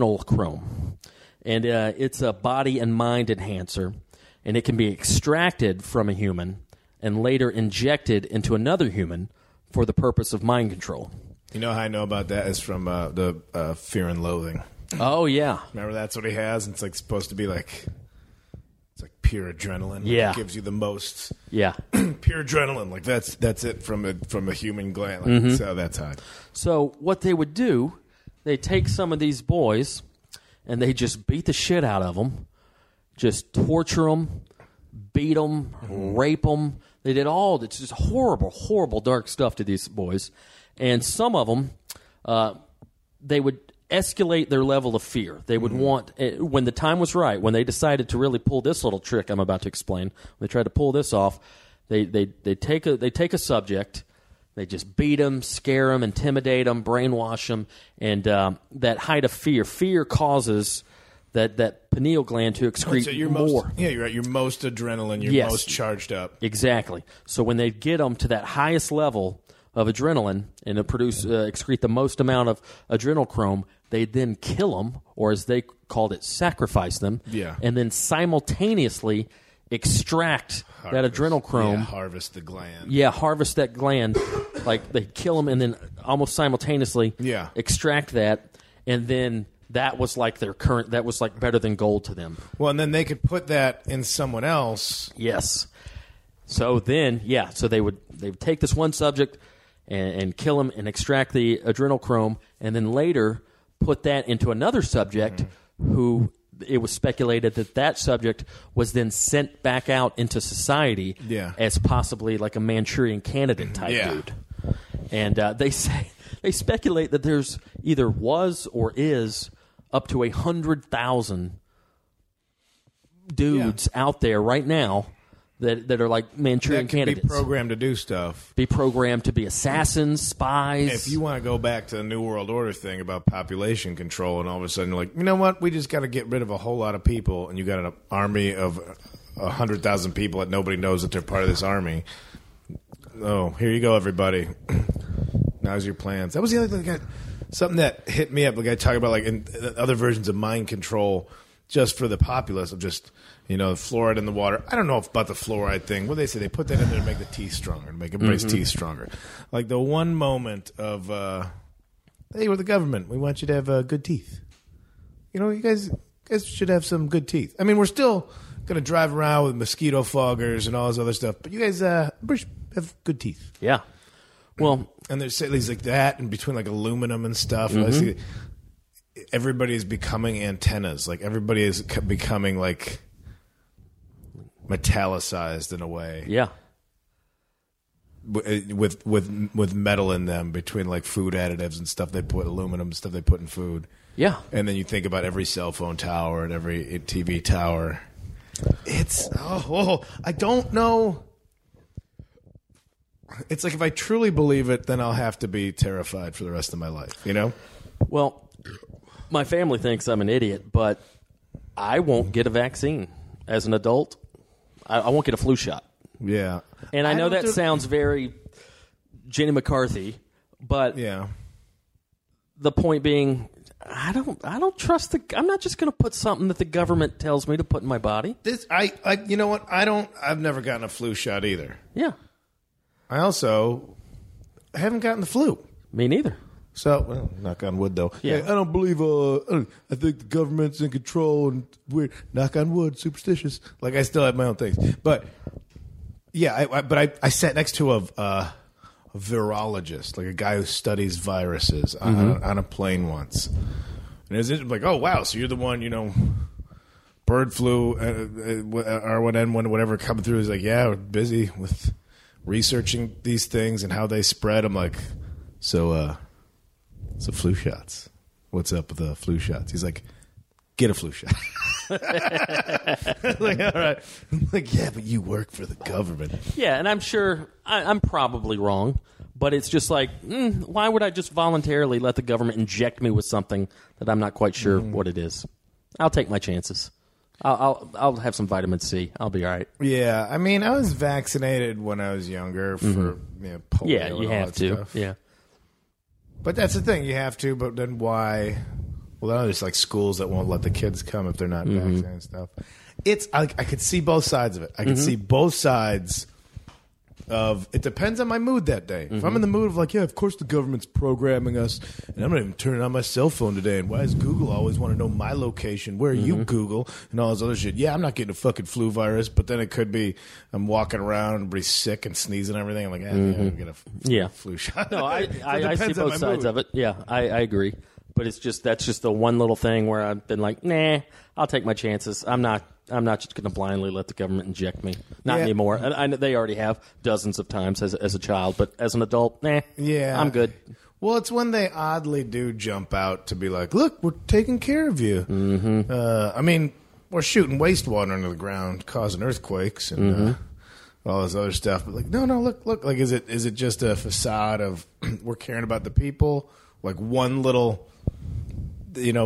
And it's a body and mind enhancer, and it can be extracted from a human and later injected into another human for the purpose of mind control. You know how I know about that is from the Fear and Loathing. Oh, yeah. Remember that's what he has? And it's like supposed to be like, it's like pure adrenaline. Yeah. It gives you the most pure adrenaline. Like that's it from a human gland. Like, so that's hot. So what they would do, they take some of these boys and they just beat the shit out of them, just torture them, beat them, rape them. They did it's just horrible, horrible, dark stuff to these boys. And some of them, they would escalate their level of fear. They would want, when the time was right, when they decided to really pull this little trick I'm about to explain, when they tried to pull this off, they take a subject, they just beat them, scare them, intimidate them, brainwash them, and that height of fear. Fear causes that pineal gland to excrete So you're more. you're right. You're most adrenaline. You're Yes. most charged up. Exactly. So when they get them to that highest level of adrenaline and to produce excrete the most amount of adrenochrome, they then kill them, or as they called it, sacrifice them, and then simultaneously extract that adrenochrome. Yeah, harvest the gland. Yeah, harvest that gland. Like they kill them and then almost simultaneously extract that, and then that was like their current. That was like better than gold to them. Well, and then they could put that in someone else. Yes. So then, so they would take this one subject and kill him and extract the adrenochrome, and then later put that into another subject who it was speculated that subject was then sent back out into society as possibly like a Manchurian candidate type dude. And they speculate that there's either was or is up to 100,000 dudes out there right now that are like Manchurian that can candidates. Be programmed to do stuff. Be programmed to be assassins, spies. If you want to go back to the New World Order thing about population control, and all of a sudden you're like, you know what? We just got to get rid of a whole lot of people, and you got an army of 100,000 people that nobody knows that they're part of this army. Oh, here you go, everybody. Now's your plans. That was the other thing. Something that hit me up. Like I talk about, like in other versions of mind control, just for the populace of just. Fluoride in the water. I don't know about the fluoride thing. What they say, they put that in there to make the teeth stronger, to make everybody's teeth stronger. Like the one moment of, hey, we're the government. We want you to have good teeth. You guys should have some good teeth. I mean, we're still going to drive around with mosquito foggers and all this other stuff, but you guys have good teeth. Yeah. Well, and there's things like that, and between like aluminum and stuff. And everybody is becoming antennas. Like everybody is becoming like metallicized in a way. Yeah. With metal in them, between like food additives and stuff they put, aluminum stuff they put in food. Yeah. And then you think about every cell phone tower and every TV tower. It's I don't know. It's like if I truly believe it, then I'll have to be terrified for the rest of my life, Well, my family thinks I'm an idiot, but I won't get a vaccine as an adult. I won't get a flu shot. Yeah. And I know that sounds very Jenny McCarthy, but the point being, I don't trust I'm not just going to put something that the government tells me to put in my body. You know what? I've never gotten a flu shot either. Yeah. I haven't gotten the flu. Me neither. So, well, knock on wood, though. Yeah. Hey, I don't believe, I think the government's in control, and we're, knock on wood, superstitious. Like, I still have my own things. But, yeah, I sat next to a virologist, like a guy who studies viruses on a plane once. And it was like, oh, wow, so you're the one, bird flu, R1N1, whatever, coming through. He's like, yeah, we're busy with researching these things and how they spread. I'm like, so flu shots. What's up with the flu shots? He's like, get a flu shot. I'm like, all right. I'm like, yeah, but you work for the government. Yeah, and I'm sure I'm probably wrong, but it's just like, why would I just voluntarily let the government inject me with something that I'm not quite sure what it is? I'll take my chances. I'll have some vitamin C. I'll be all right. Yeah, I mean, I was vaccinated when I was younger for polio. Yeah, you and all have that to. stuff. Yeah. But that's the thing, you have to. But then why? Well, then there's like schools that won't let the kids come if they're not vaccinated and stuff. It's I could see both sides of it. I could see both sides of it. Depends on my mood that day. If I'm in the mood of like, yeah, of course the government's programming us, and I'm not even turning on my cell phone today. And why does Google always want to know my location? Where are you, Google? And all this other shit. Yeah, I'm not getting a fucking flu virus, but then it could be I'm walking around and everybody's sick and sneezing and everything. I'm like, I'm get a flu shot. No, I see depends on both my sides mood. of it. Yeah, I agree. But that's just the one little thing where I've been like, nah, I'll take my chances. I'm not just going to blindly let the government inject me. Not anymore. I know they already have dozens of times as a child, but as an adult, I'm good. Well, it's when they oddly do jump out to be like, look, we're taking care of you. I mean, we're shooting wastewater into the ground, causing earthquakes and all this other stuff. But like, no, look. Like, is it just a facade of we're caring about the people? Like one little,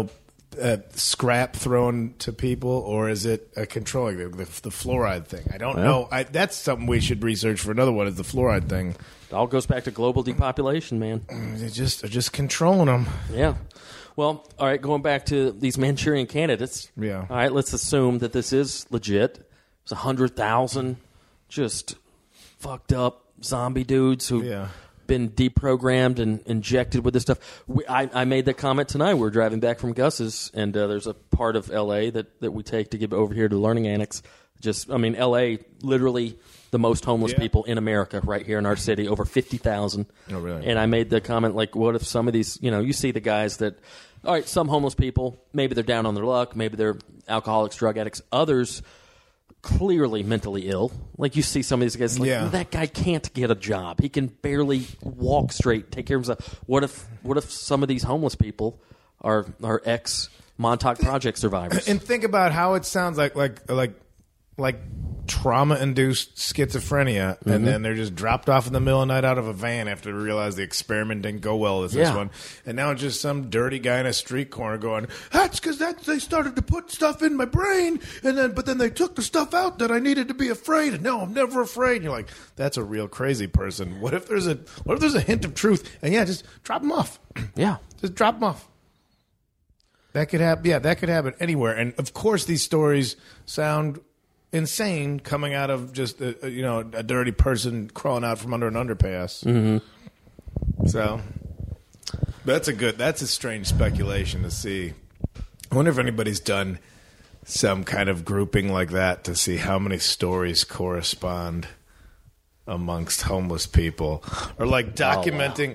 scrap thrown to people, or is it a controlling the fluoride thing? I don't know. That's something we should research for another one. Is the fluoride thing? It all goes back to global depopulation, man. They're just controlling them. Yeah. Well, all right, going back to these Manchurian candidates. Yeah. All right, let's assume that this is legit. It's 100,000 just fucked up zombie dudes who've been deprogrammed and injected with this stuff. I made that comment tonight. We were driving back from Gus's, and there's a part of L.A. that we take to get over here to the Learning Annex. L.A., literally the most homeless people in America right here in our city, over 50,000. Oh, really? And I made the comment, like, what if some of these, you see the guys that, all right, some homeless people, maybe they're down on their luck, maybe they're alcoholics, drug addicts, others clearly mentally ill. Like, you see some of these guys, like, that guy can't get a job. He can barely walk straight, take care of himself. What if some of these homeless people are ex-Montauk Project survivors? And think about how it sounds like trauma-induced schizophrenia, and then they're just dropped off in the middle of the night out of a van after they realize the experiment didn't go well with this one. And now it's just some dirty guy in a street corner going, that's because they started to put stuff in my brain, but then they took the stuff out that I needed to be afraid, and now I'm never afraid. And you're like, that's a real crazy person. What if there's a hint of truth? And just drop them off. Yeah. Just drop them off. That could happen. Yeah, that could happen anywhere. And of course, these stories sound insane coming out of just a dirty person crawling out from under an underpass. Mm-hmm. So that's a strange speculation to see. I wonder if anybody's done some kind of grouping like that to see how many stories correspond amongst homeless people, or like documenting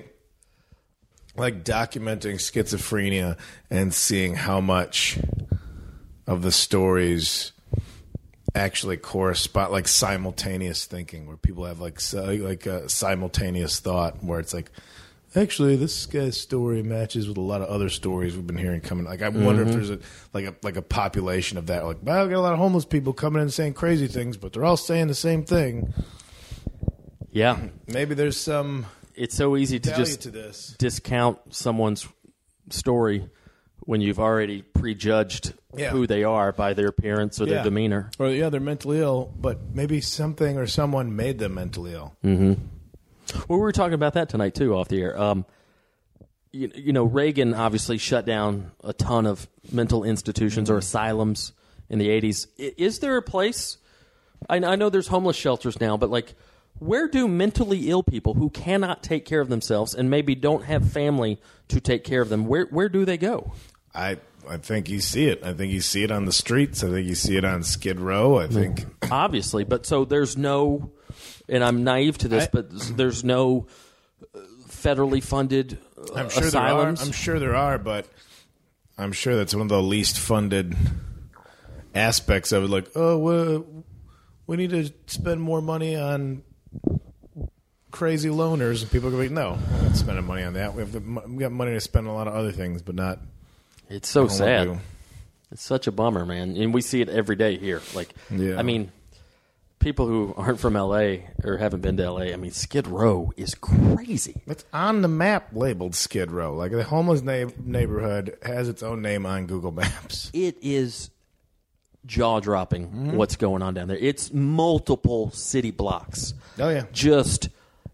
schizophrenia and seeing how much of the stories actually correspond, like simultaneous thinking, where people have like a simultaneous thought, where it's like, actually, this guy's story matches with a lot of other stories we've been hearing coming. Like, I wonder if there's a population of that. Like, well, we got a lot of homeless people coming in and saying crazy things, but they're all saying the same thing. Yeah, maybe there's some. It's so easy to just discount someone's story when you've already prejudged who they are by their appearance or their demeanor. Or, they're mentally ill, but maybe something or someone made them mentally ill. Mm-hmm. Well, we were talking about that tonight, too, off the air. Reagan obviously shut down a ton of mental institutions or asylums in the 80s. Is there a place? I know there's homeless shelters now, but, like, where do mentally ill people who cannot take care of themselves and maybe don't have family to take care of them, where do they go? I think you see it. I think you see it on the streets. I think you see it on Skid Row. I think. Obviously. But so there's no, and I'm naive to this, but there's no federally funded asylums? I'm sure there are, but I'm sure that's one of the least funded aspects of it. Like, we need to spend more money on crazy loners, and people are going to be, no, we're not spending money on that. We got money to spend on a lot of other things, but not. It's so sad. It's such a bummer, man. And we see it every day here. Like, I mean, people who aren't from L.A. or haven't been to L.A., I mean, Skid Row is crazy. It's on the map labeled Skid Row. Like, the homeless neighborhood has its own name on Google Maps. It is jaw-dropping what's going on down there. It's multiple city blocks. Oh, yeah. Just,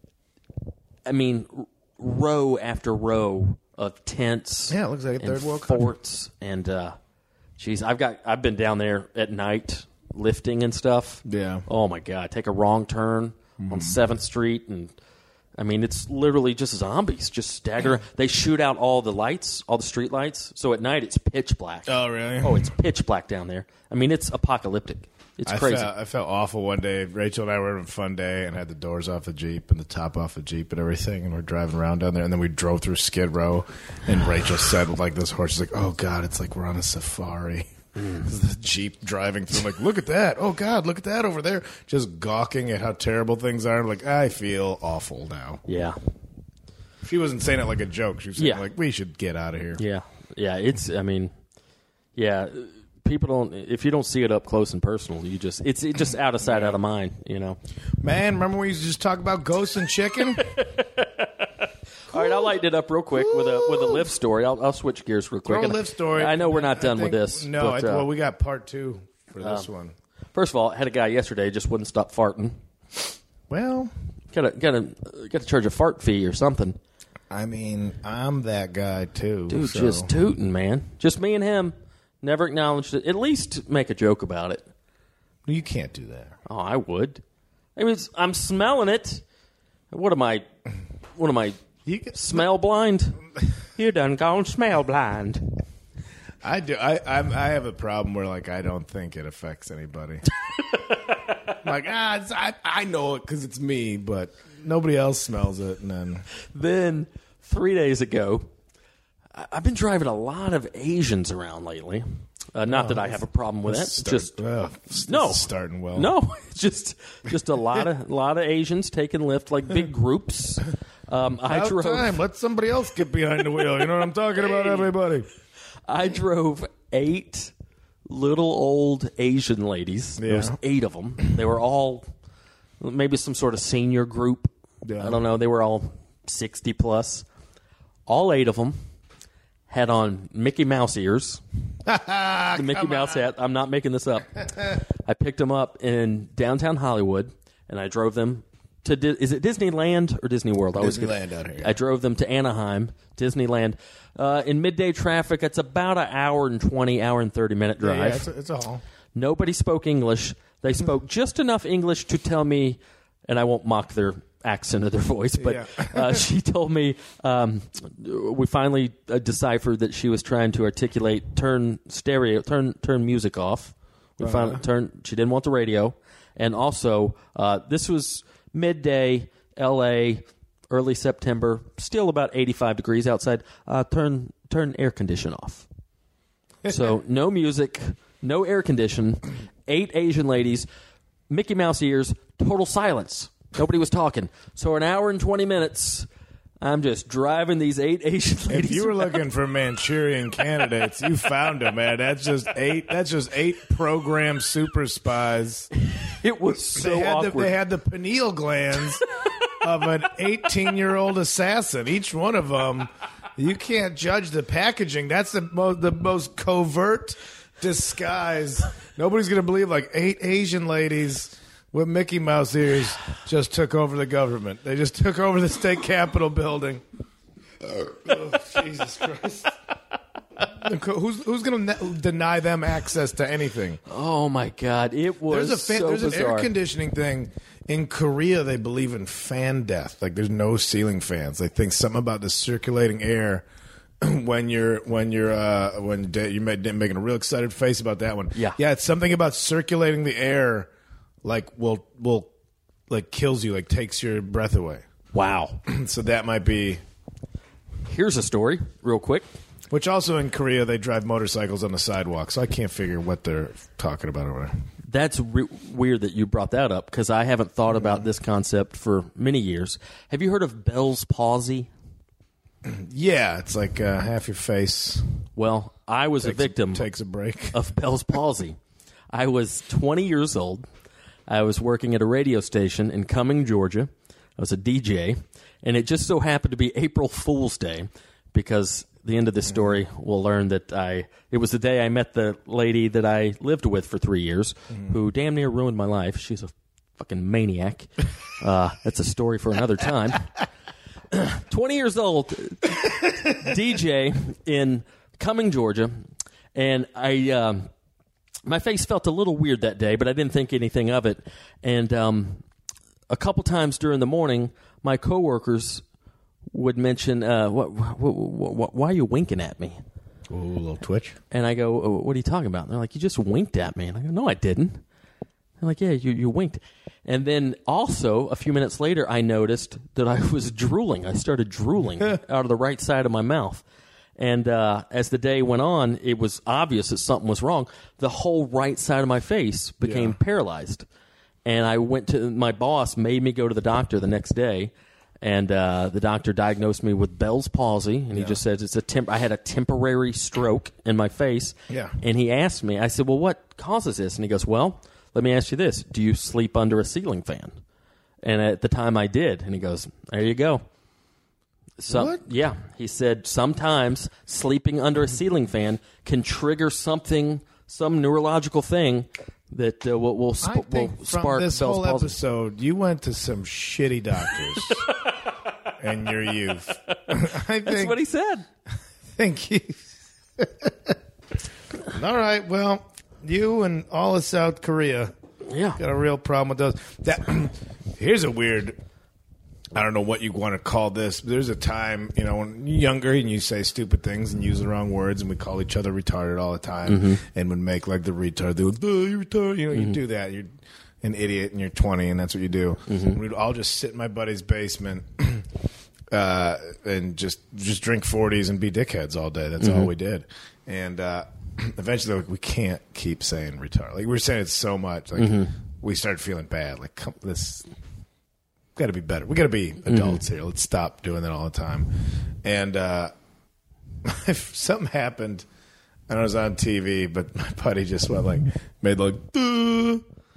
I mean, row after row of tents. Yeah, it looks like a third world forts country. And I've been down there at night lifting and stuff. Yeah. Oh my God, take a wrong turn on 7th Street, and I mean, it's literally just zombies just stagger. They shoot out all the lights, all the street lights, so at night it's pitch black. Oh, really? Oh, it's pitch black down there. I mean, it's apocalyptic. It's crazy. I felt awful one day. Rachel and I were having a fun day and had the doors off the Jeep and the top off the Jeep and everything, and we're driving around down there, and then we drove through Skid Row, and Rachel said, like, this horse is like, oh, God, it's like we're on a safari. The Jeep driving through, like, look at that. Oh, God, look at that over there. Just gawking at how terrible things are. I'm like, I feel awful now. Yeah. She wasn't saying it like a joke. She was saying, like, we should get out of here. Yeah. Yeah, people don't. If you don't see it up close and personal, it's just out of sight, out of mind. Man, remember we used to just talk about ghosts and chicken? All right, I'll lighten it up real quick with a Lyft story. I'll switch gears real quick. Throw a Lyft story. I know we're not done with this. No, but, well, we got part 2 for this one. First of all, I had a guy yesterday just wouldn't stop farting. Well, Got to charge a fart fee or something. I mean, I'm that guy too. Dude, so. just tooting, man. Just me and him. Never acknowledged it. At least make a joke about it. You can't do that. Oh, I would. I mean, I'm smelling it. What am I? Smell blind? You done gone smell blind. I do. I have a problem where like I don't think it affects anybody. Like I know it because it's me, but nobody else smells it. And then 3 days ago, I've been driving a lot of Asians around lately. Not that I have a problem with that. Starting well. No, just a lot of Asians taking Lyft, like big groups. I drove. Time. Let somebody else get behind the wheel. You know what I'm talking about, everybody. I drove 8 little old Asian ladies. Yeah. There was 8 of them. They were all maybe some sort of senior group. Yeah. I don't know. They were all 60 plus. All 8 of them had on Mickey Mouse ears. The Mickey Mouse hat. I'm not making this up. I picked them up in downtown Hollywood, and I drove them to is it Disneyland or Disney World? Disneyland out here. I drove them to Anaheim, Disneyland. In midday traffic, it's about an hour and 30-minute drive. Yeah, it's a haul. Nobody spoke English. They spoke just enough English to tell me, and I won't mock their accent of their voice, but she told me we finally deciphered that she was trying to articulate turn music off. We finally she didn't want the radio, and also this was midday, L.A., early September, still about 85 degrees outside. Turn air condition off. So no music, no air condition, 8 Asian ladies, Mickey Mouse ears, total silence. Nobody was talking. So an hour and 20 minutes, I'm just driving these 8 Asian ladies. If you were around. looking for Manchurian candidates, you found them, man. That's just 8 programmed super spies. It was so awkward. They had the pineal glands of an 18-year-old assassin. Each one of them, you can't judge the packaging. That's the most covert disguise. Nobody's going to believe like 8 Asian ladies with Mickey Mouse ears just took over the government. They just took over the state capitol building. Oh, Jesus Christ. Who's going to deny them access to anything? Oh, my God. It was There's an bizarre. air conditioning thing. In Korea, they believe in fan death. Like, there's no ceiling fans. They think something about the circulating air when you're making a real excited face about that one. Yeah. Yeah, it's something about circulating the air, like, will like, kills you, like, takes your breath away. Wow. So that might be... Here's a story, real quick. Which also in Korea, they drive motorcycles on the sidewalk, so I can't figure what they're talking about over there. That's weird that you brought that up, because I haven't thought about this concept for many years. Have you heard of Bell's palsy? Yeah, it's like half your face. Well, I was a victim takes a break of Bell's palsy. I was 20 years old. I was working at a radio station in Cumming, Georgia. I was a DJ, and it just so happened to be April Fool's Day, because the end of this story we'll learn that it was the day I met the lady that I lived with for 3 years, who damn near ruined my life. She's a fucking maniac. That's a story for another time. 20 years old, DJ in Cumming, Georgia, and my face felt a little weird that day, but I didn't think anything of it. And a couple times during the morning, my coworkers would mention, why are you winking at me? Ooh, a little twitch. And I go, what are you talking about? And they're like, you just winked at me. And I go, no, I didn't. They're like, yeah, you winked. And then also, a few minutes later, I noticed that I was drooling. I started drooling out of the right side of my mouth. And as the day went on, it was obvious that something was wrong. The whole right side of my face became paralyzed. And I went to, my boss made me go to the doctor the next day. And the doctor diagnosed me with Bell's palsy, and he just says I had a temporary stroke in my face. Yeah. And he asked me, I said, well, what causes this? And he goes, well, let me ask you this. Do you sleep under a ceiling fan? And at the time I did. And he goes, there you go. What? Yeah, he said sometimes sleeping under a ceiling fan can trigger some neurological thing that will I think spark from this Bell's whole palsy. episode, you went to some shitty doctors in your youth. That's what he said. Thank you. All right, well, you and all of South Korea Yeah. got a real problem with those. Here's a weird, I don't know what you want to call this. But there's a time, when you're younger and you say stupid things and use the wrong words, and we call each other retarded all the time, and would make like the retard. They go, "Oh, you're retarded." You do that. You're an idiot, and you're 20, and that's what you do. We'd all just sit in my buddy's basement. And just drink 40s and be dickheads all day. That's all we did. And eventually, we can't keep saying retard. Like, we're saying it so much. Like, we started feeling bad. Like, this got to be better. We got to be adults here. Let's stop doing that all the time. And if something happened, and I was on TV, but my buddy just made like, duh.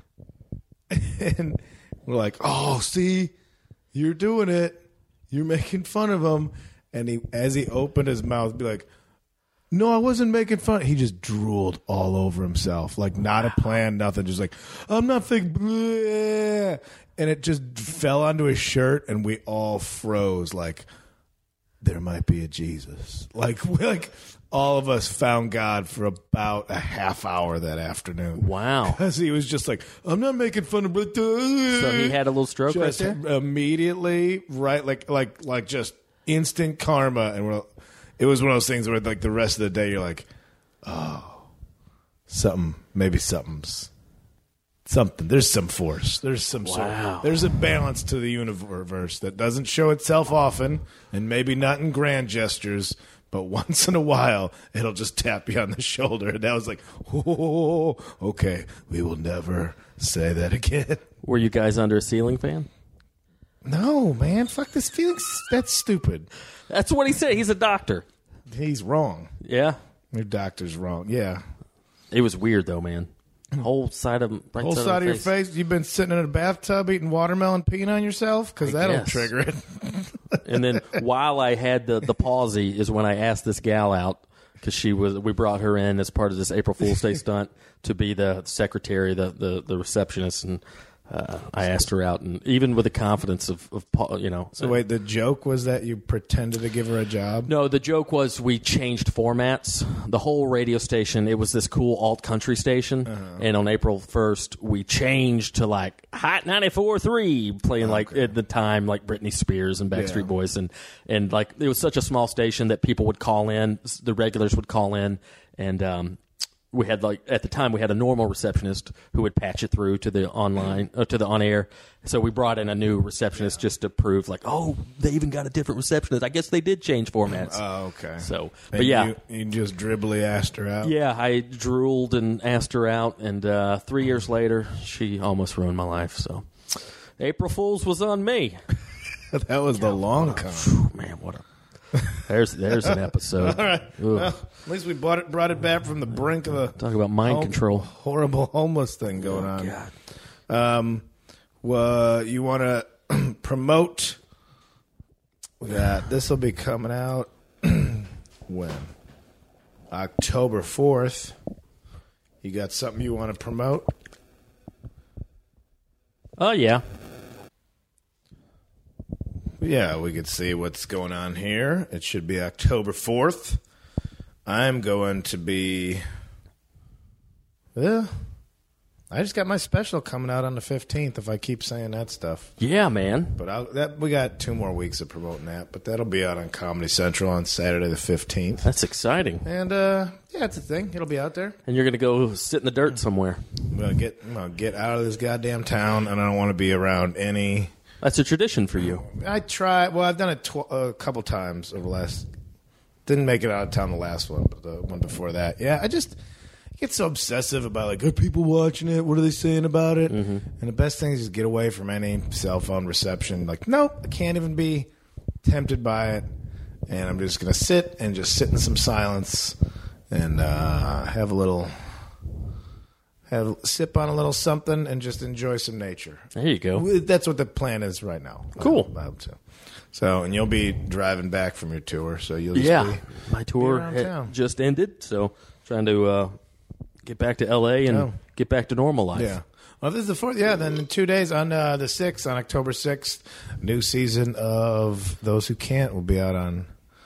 And we're like, oh, see, you're doing it. You're making fun of him. And as he opened his mouth, be like, no, I wasn't making fun. He just drooled all over himself. Like, not a plan, nothing. Just like, I'm not fake. Bleh. And it just fell onto his shirt, and we all froze like, there might be a Jesus. Like all of us found God for about a half hour that afternoon. Wow. Because he was just like, I'm not making fun of it. So he had a little stroke Just right there? immediately, right? Like just instant karma. And it was one of those things where like the rest of the day you're like, oh, maybe something's something. There's some force. There's some there's a balance to the universe that doesn't show itself often, and maybe not in grand gestures, but once in a while it'll just tap you on the shoulder. And that was like, oh, okay, we will never say that again. Were you guys under a ceiling fan? No, man, fuck this feeling. That's stupid. That's what he said. He's a doctor. He's wrong. Yeah. Your doctor's wrong. Yeah. It was weird, though, man. Whole side of Whole side of your face. You've been sitting in a bathtub eating watermelon, peeing on yourself? Because that'll guess. trigger it. And then while I had the palsy is when I asked this gal out, because we brought her in as part of this April Fool's Day stunt to be the secretary, the receptionist, and I asked her out, and even with the confidence of So wait, the joke was that you pretended to give her a job? No, the joke was we changed formats. The whole radio station, it was this cool alt country station, and on April 1st, we changed to like Hot 94.3, playing like at the time like Britney Spears and Backstreet Boys, and like it was such a small station that people would call in, the regulars would call in, and we had at the time we had a normal receptionist who would patch it through to the on air. So we brought in a new receptionist just to prove they even got a different receptionist. I guess they did change formats. Oh, okay. So, and but yeah, you just dribbly asked her out. yeah, I drooled and asked her out, and 3 years later, she almost ruined my life. So, April Fool's was on me. That was the long con. Whew, man, what a there's an episode. All right. Well, at least we brought it back from the brink of the Talk about mind control. horrible homeless thing going on. God. Well, you want to promote that this will be coming out when? October 4th. You got something you want to promote? Oh, yeah. Yeah, we could see what's going on here. It should be October 4th. I'm going to be... Yeah. I just got my special coming out on the 15th if I keep saying that stuff. Yeah, man. But we got 2 more weeks of promoting that, but that'll be out on Comedy Central on Saturday the 15th. That's exciting. And, yeah, it's a thing. It'll be out there. And you're going to go sit in the dirt somewhere. I'm going to get out of this goddamn town, and I don't want to be around any... That's a tradition for you. I try. Well, I've done it a couple times over the last. Didn't make it out of town the last one, but the one before that. Yeah, I just get so obsessive about like, are people watching it? What are they saying about it? Mm-hmm. And the best thing is just get away from any cell phone reception. Like, nope, I can't even be tempted by it, and I'm just gonna sit in some silence and have a little sip on a little something, and just enjoy some nature. There you go. That's what the plan is right now. Cool. So, and you'll be driving back from your tour, so you'll just be my tour around town. just ended, so trying to get back to L.A. and get back to normal life. Yeah. Well, this is the 4th. Yeah, then in 2 days on the 6th, on October 6th, new season of Those Who Can't will be out on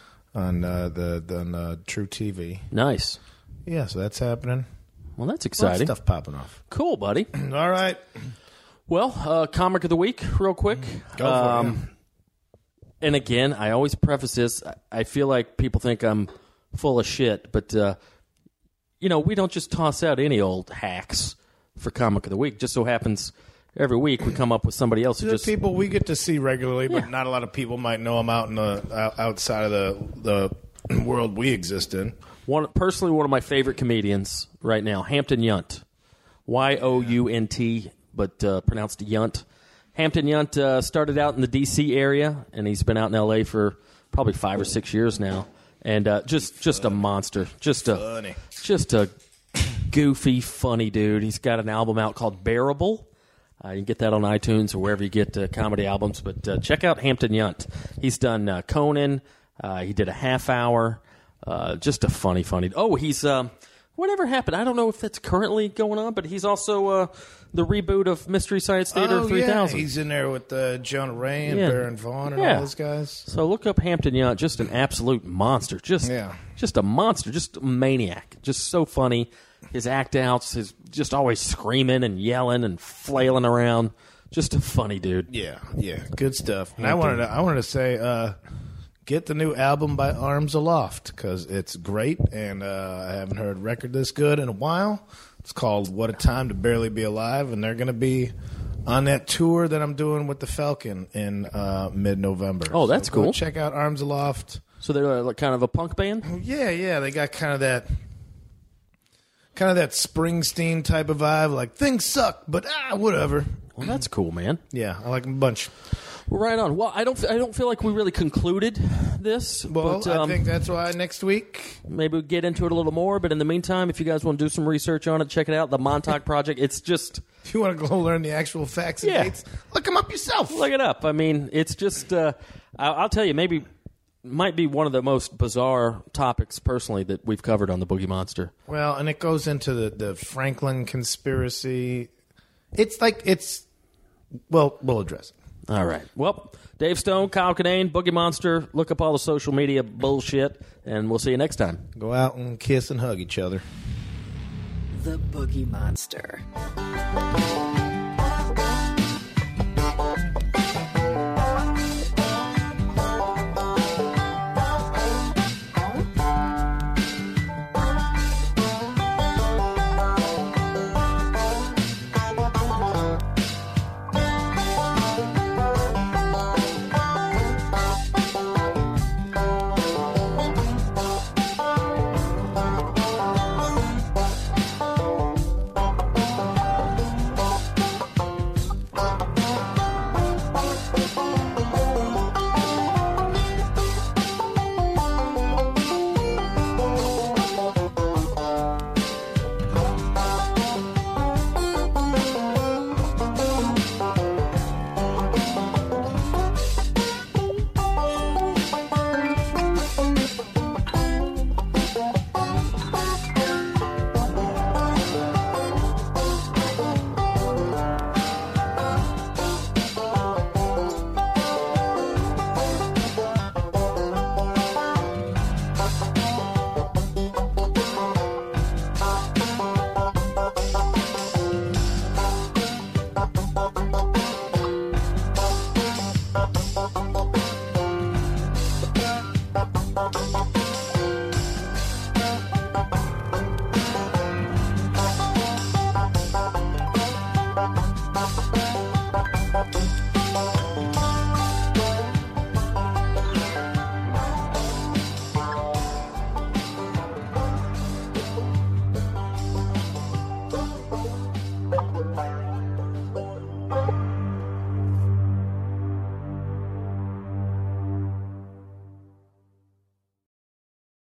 True TV. Nice. Yeah, so that's happening. Well, that's Lots of exciting. stuff popping off. Cool, buddy. All right. Well, comic of the week, real quick. Go for it. And again, I always preface this. I feel like people think I'm full of shit, but we don't just toss out any old hacks for comic of the week. Just so happens every week we come up with somebody else who These are just people we get to see regularly, but not a lot of people might know them out in outside of the world we exist in. Personally, one of my favorite comedians right now, Hampton Yount. Yount, but pronounced Yount. Hampton Yount started out in the D.C. area, and he's been out in L.A. for probably 5 or 6 years now. And just a monster. Just a goofy, funny dude. He's got an album out called Bearable. You can get that on iTunes or wherever you get comedy albums. But check out Hampton Yount. He's done Conan. He did a half hour. Just a funny. Oh, he's whatever happened. I don't know if that's currently going on, but he's also the reboot of Mystery Science Theater 3000. Yeah. He's in there with Jonah Ray and Baron Vaughn and all those guys. So look up Hampton Yount. Just an absolute monster. Just a monster. Just a maniac. Just so funny. His act outs, his just always screaming and yelling and flailing around. Just a funny dude. Yeah, good stuff. And I wanted to say, get the new album by Arms Aloft because it's great, and I haven't heard a record this good in a while. It's called What a Time to Barely Be Alive, and they're going to be on that tour that I'm doing with the Falcon in mid-November. Oh, that's cool. Check out Arms Aloft. So they're like kind of a punk band? Yeah, they got kind of that Springsteen type of vibe, like things suck, but whatever. Well, that's cool, man. Yeah, I like them a bunch. Well, right on. Well, I don't feel like we really concluded this. Well, but, I think that's why next week maybe we'll get into it a little more. But in the meantime, if you guys want to do some research on it, check it out. The Montauk Project. It's just if you want to go learn the actual facts and dates, look them up yourself. Look it up. I mean, it's just I'll tell you, maybe might be one of the most bizarre topics personally that we've covered on the Boogie Monster. Well, and it goes into the Franklin conspiracy. We'll address it. All right. Well, Dave Stone, Kyle Kinane, Boogie Monster. Look up all the social media bullshit, and we'll see you next time. Go out and kiss and hug each other. The Boogie Monster.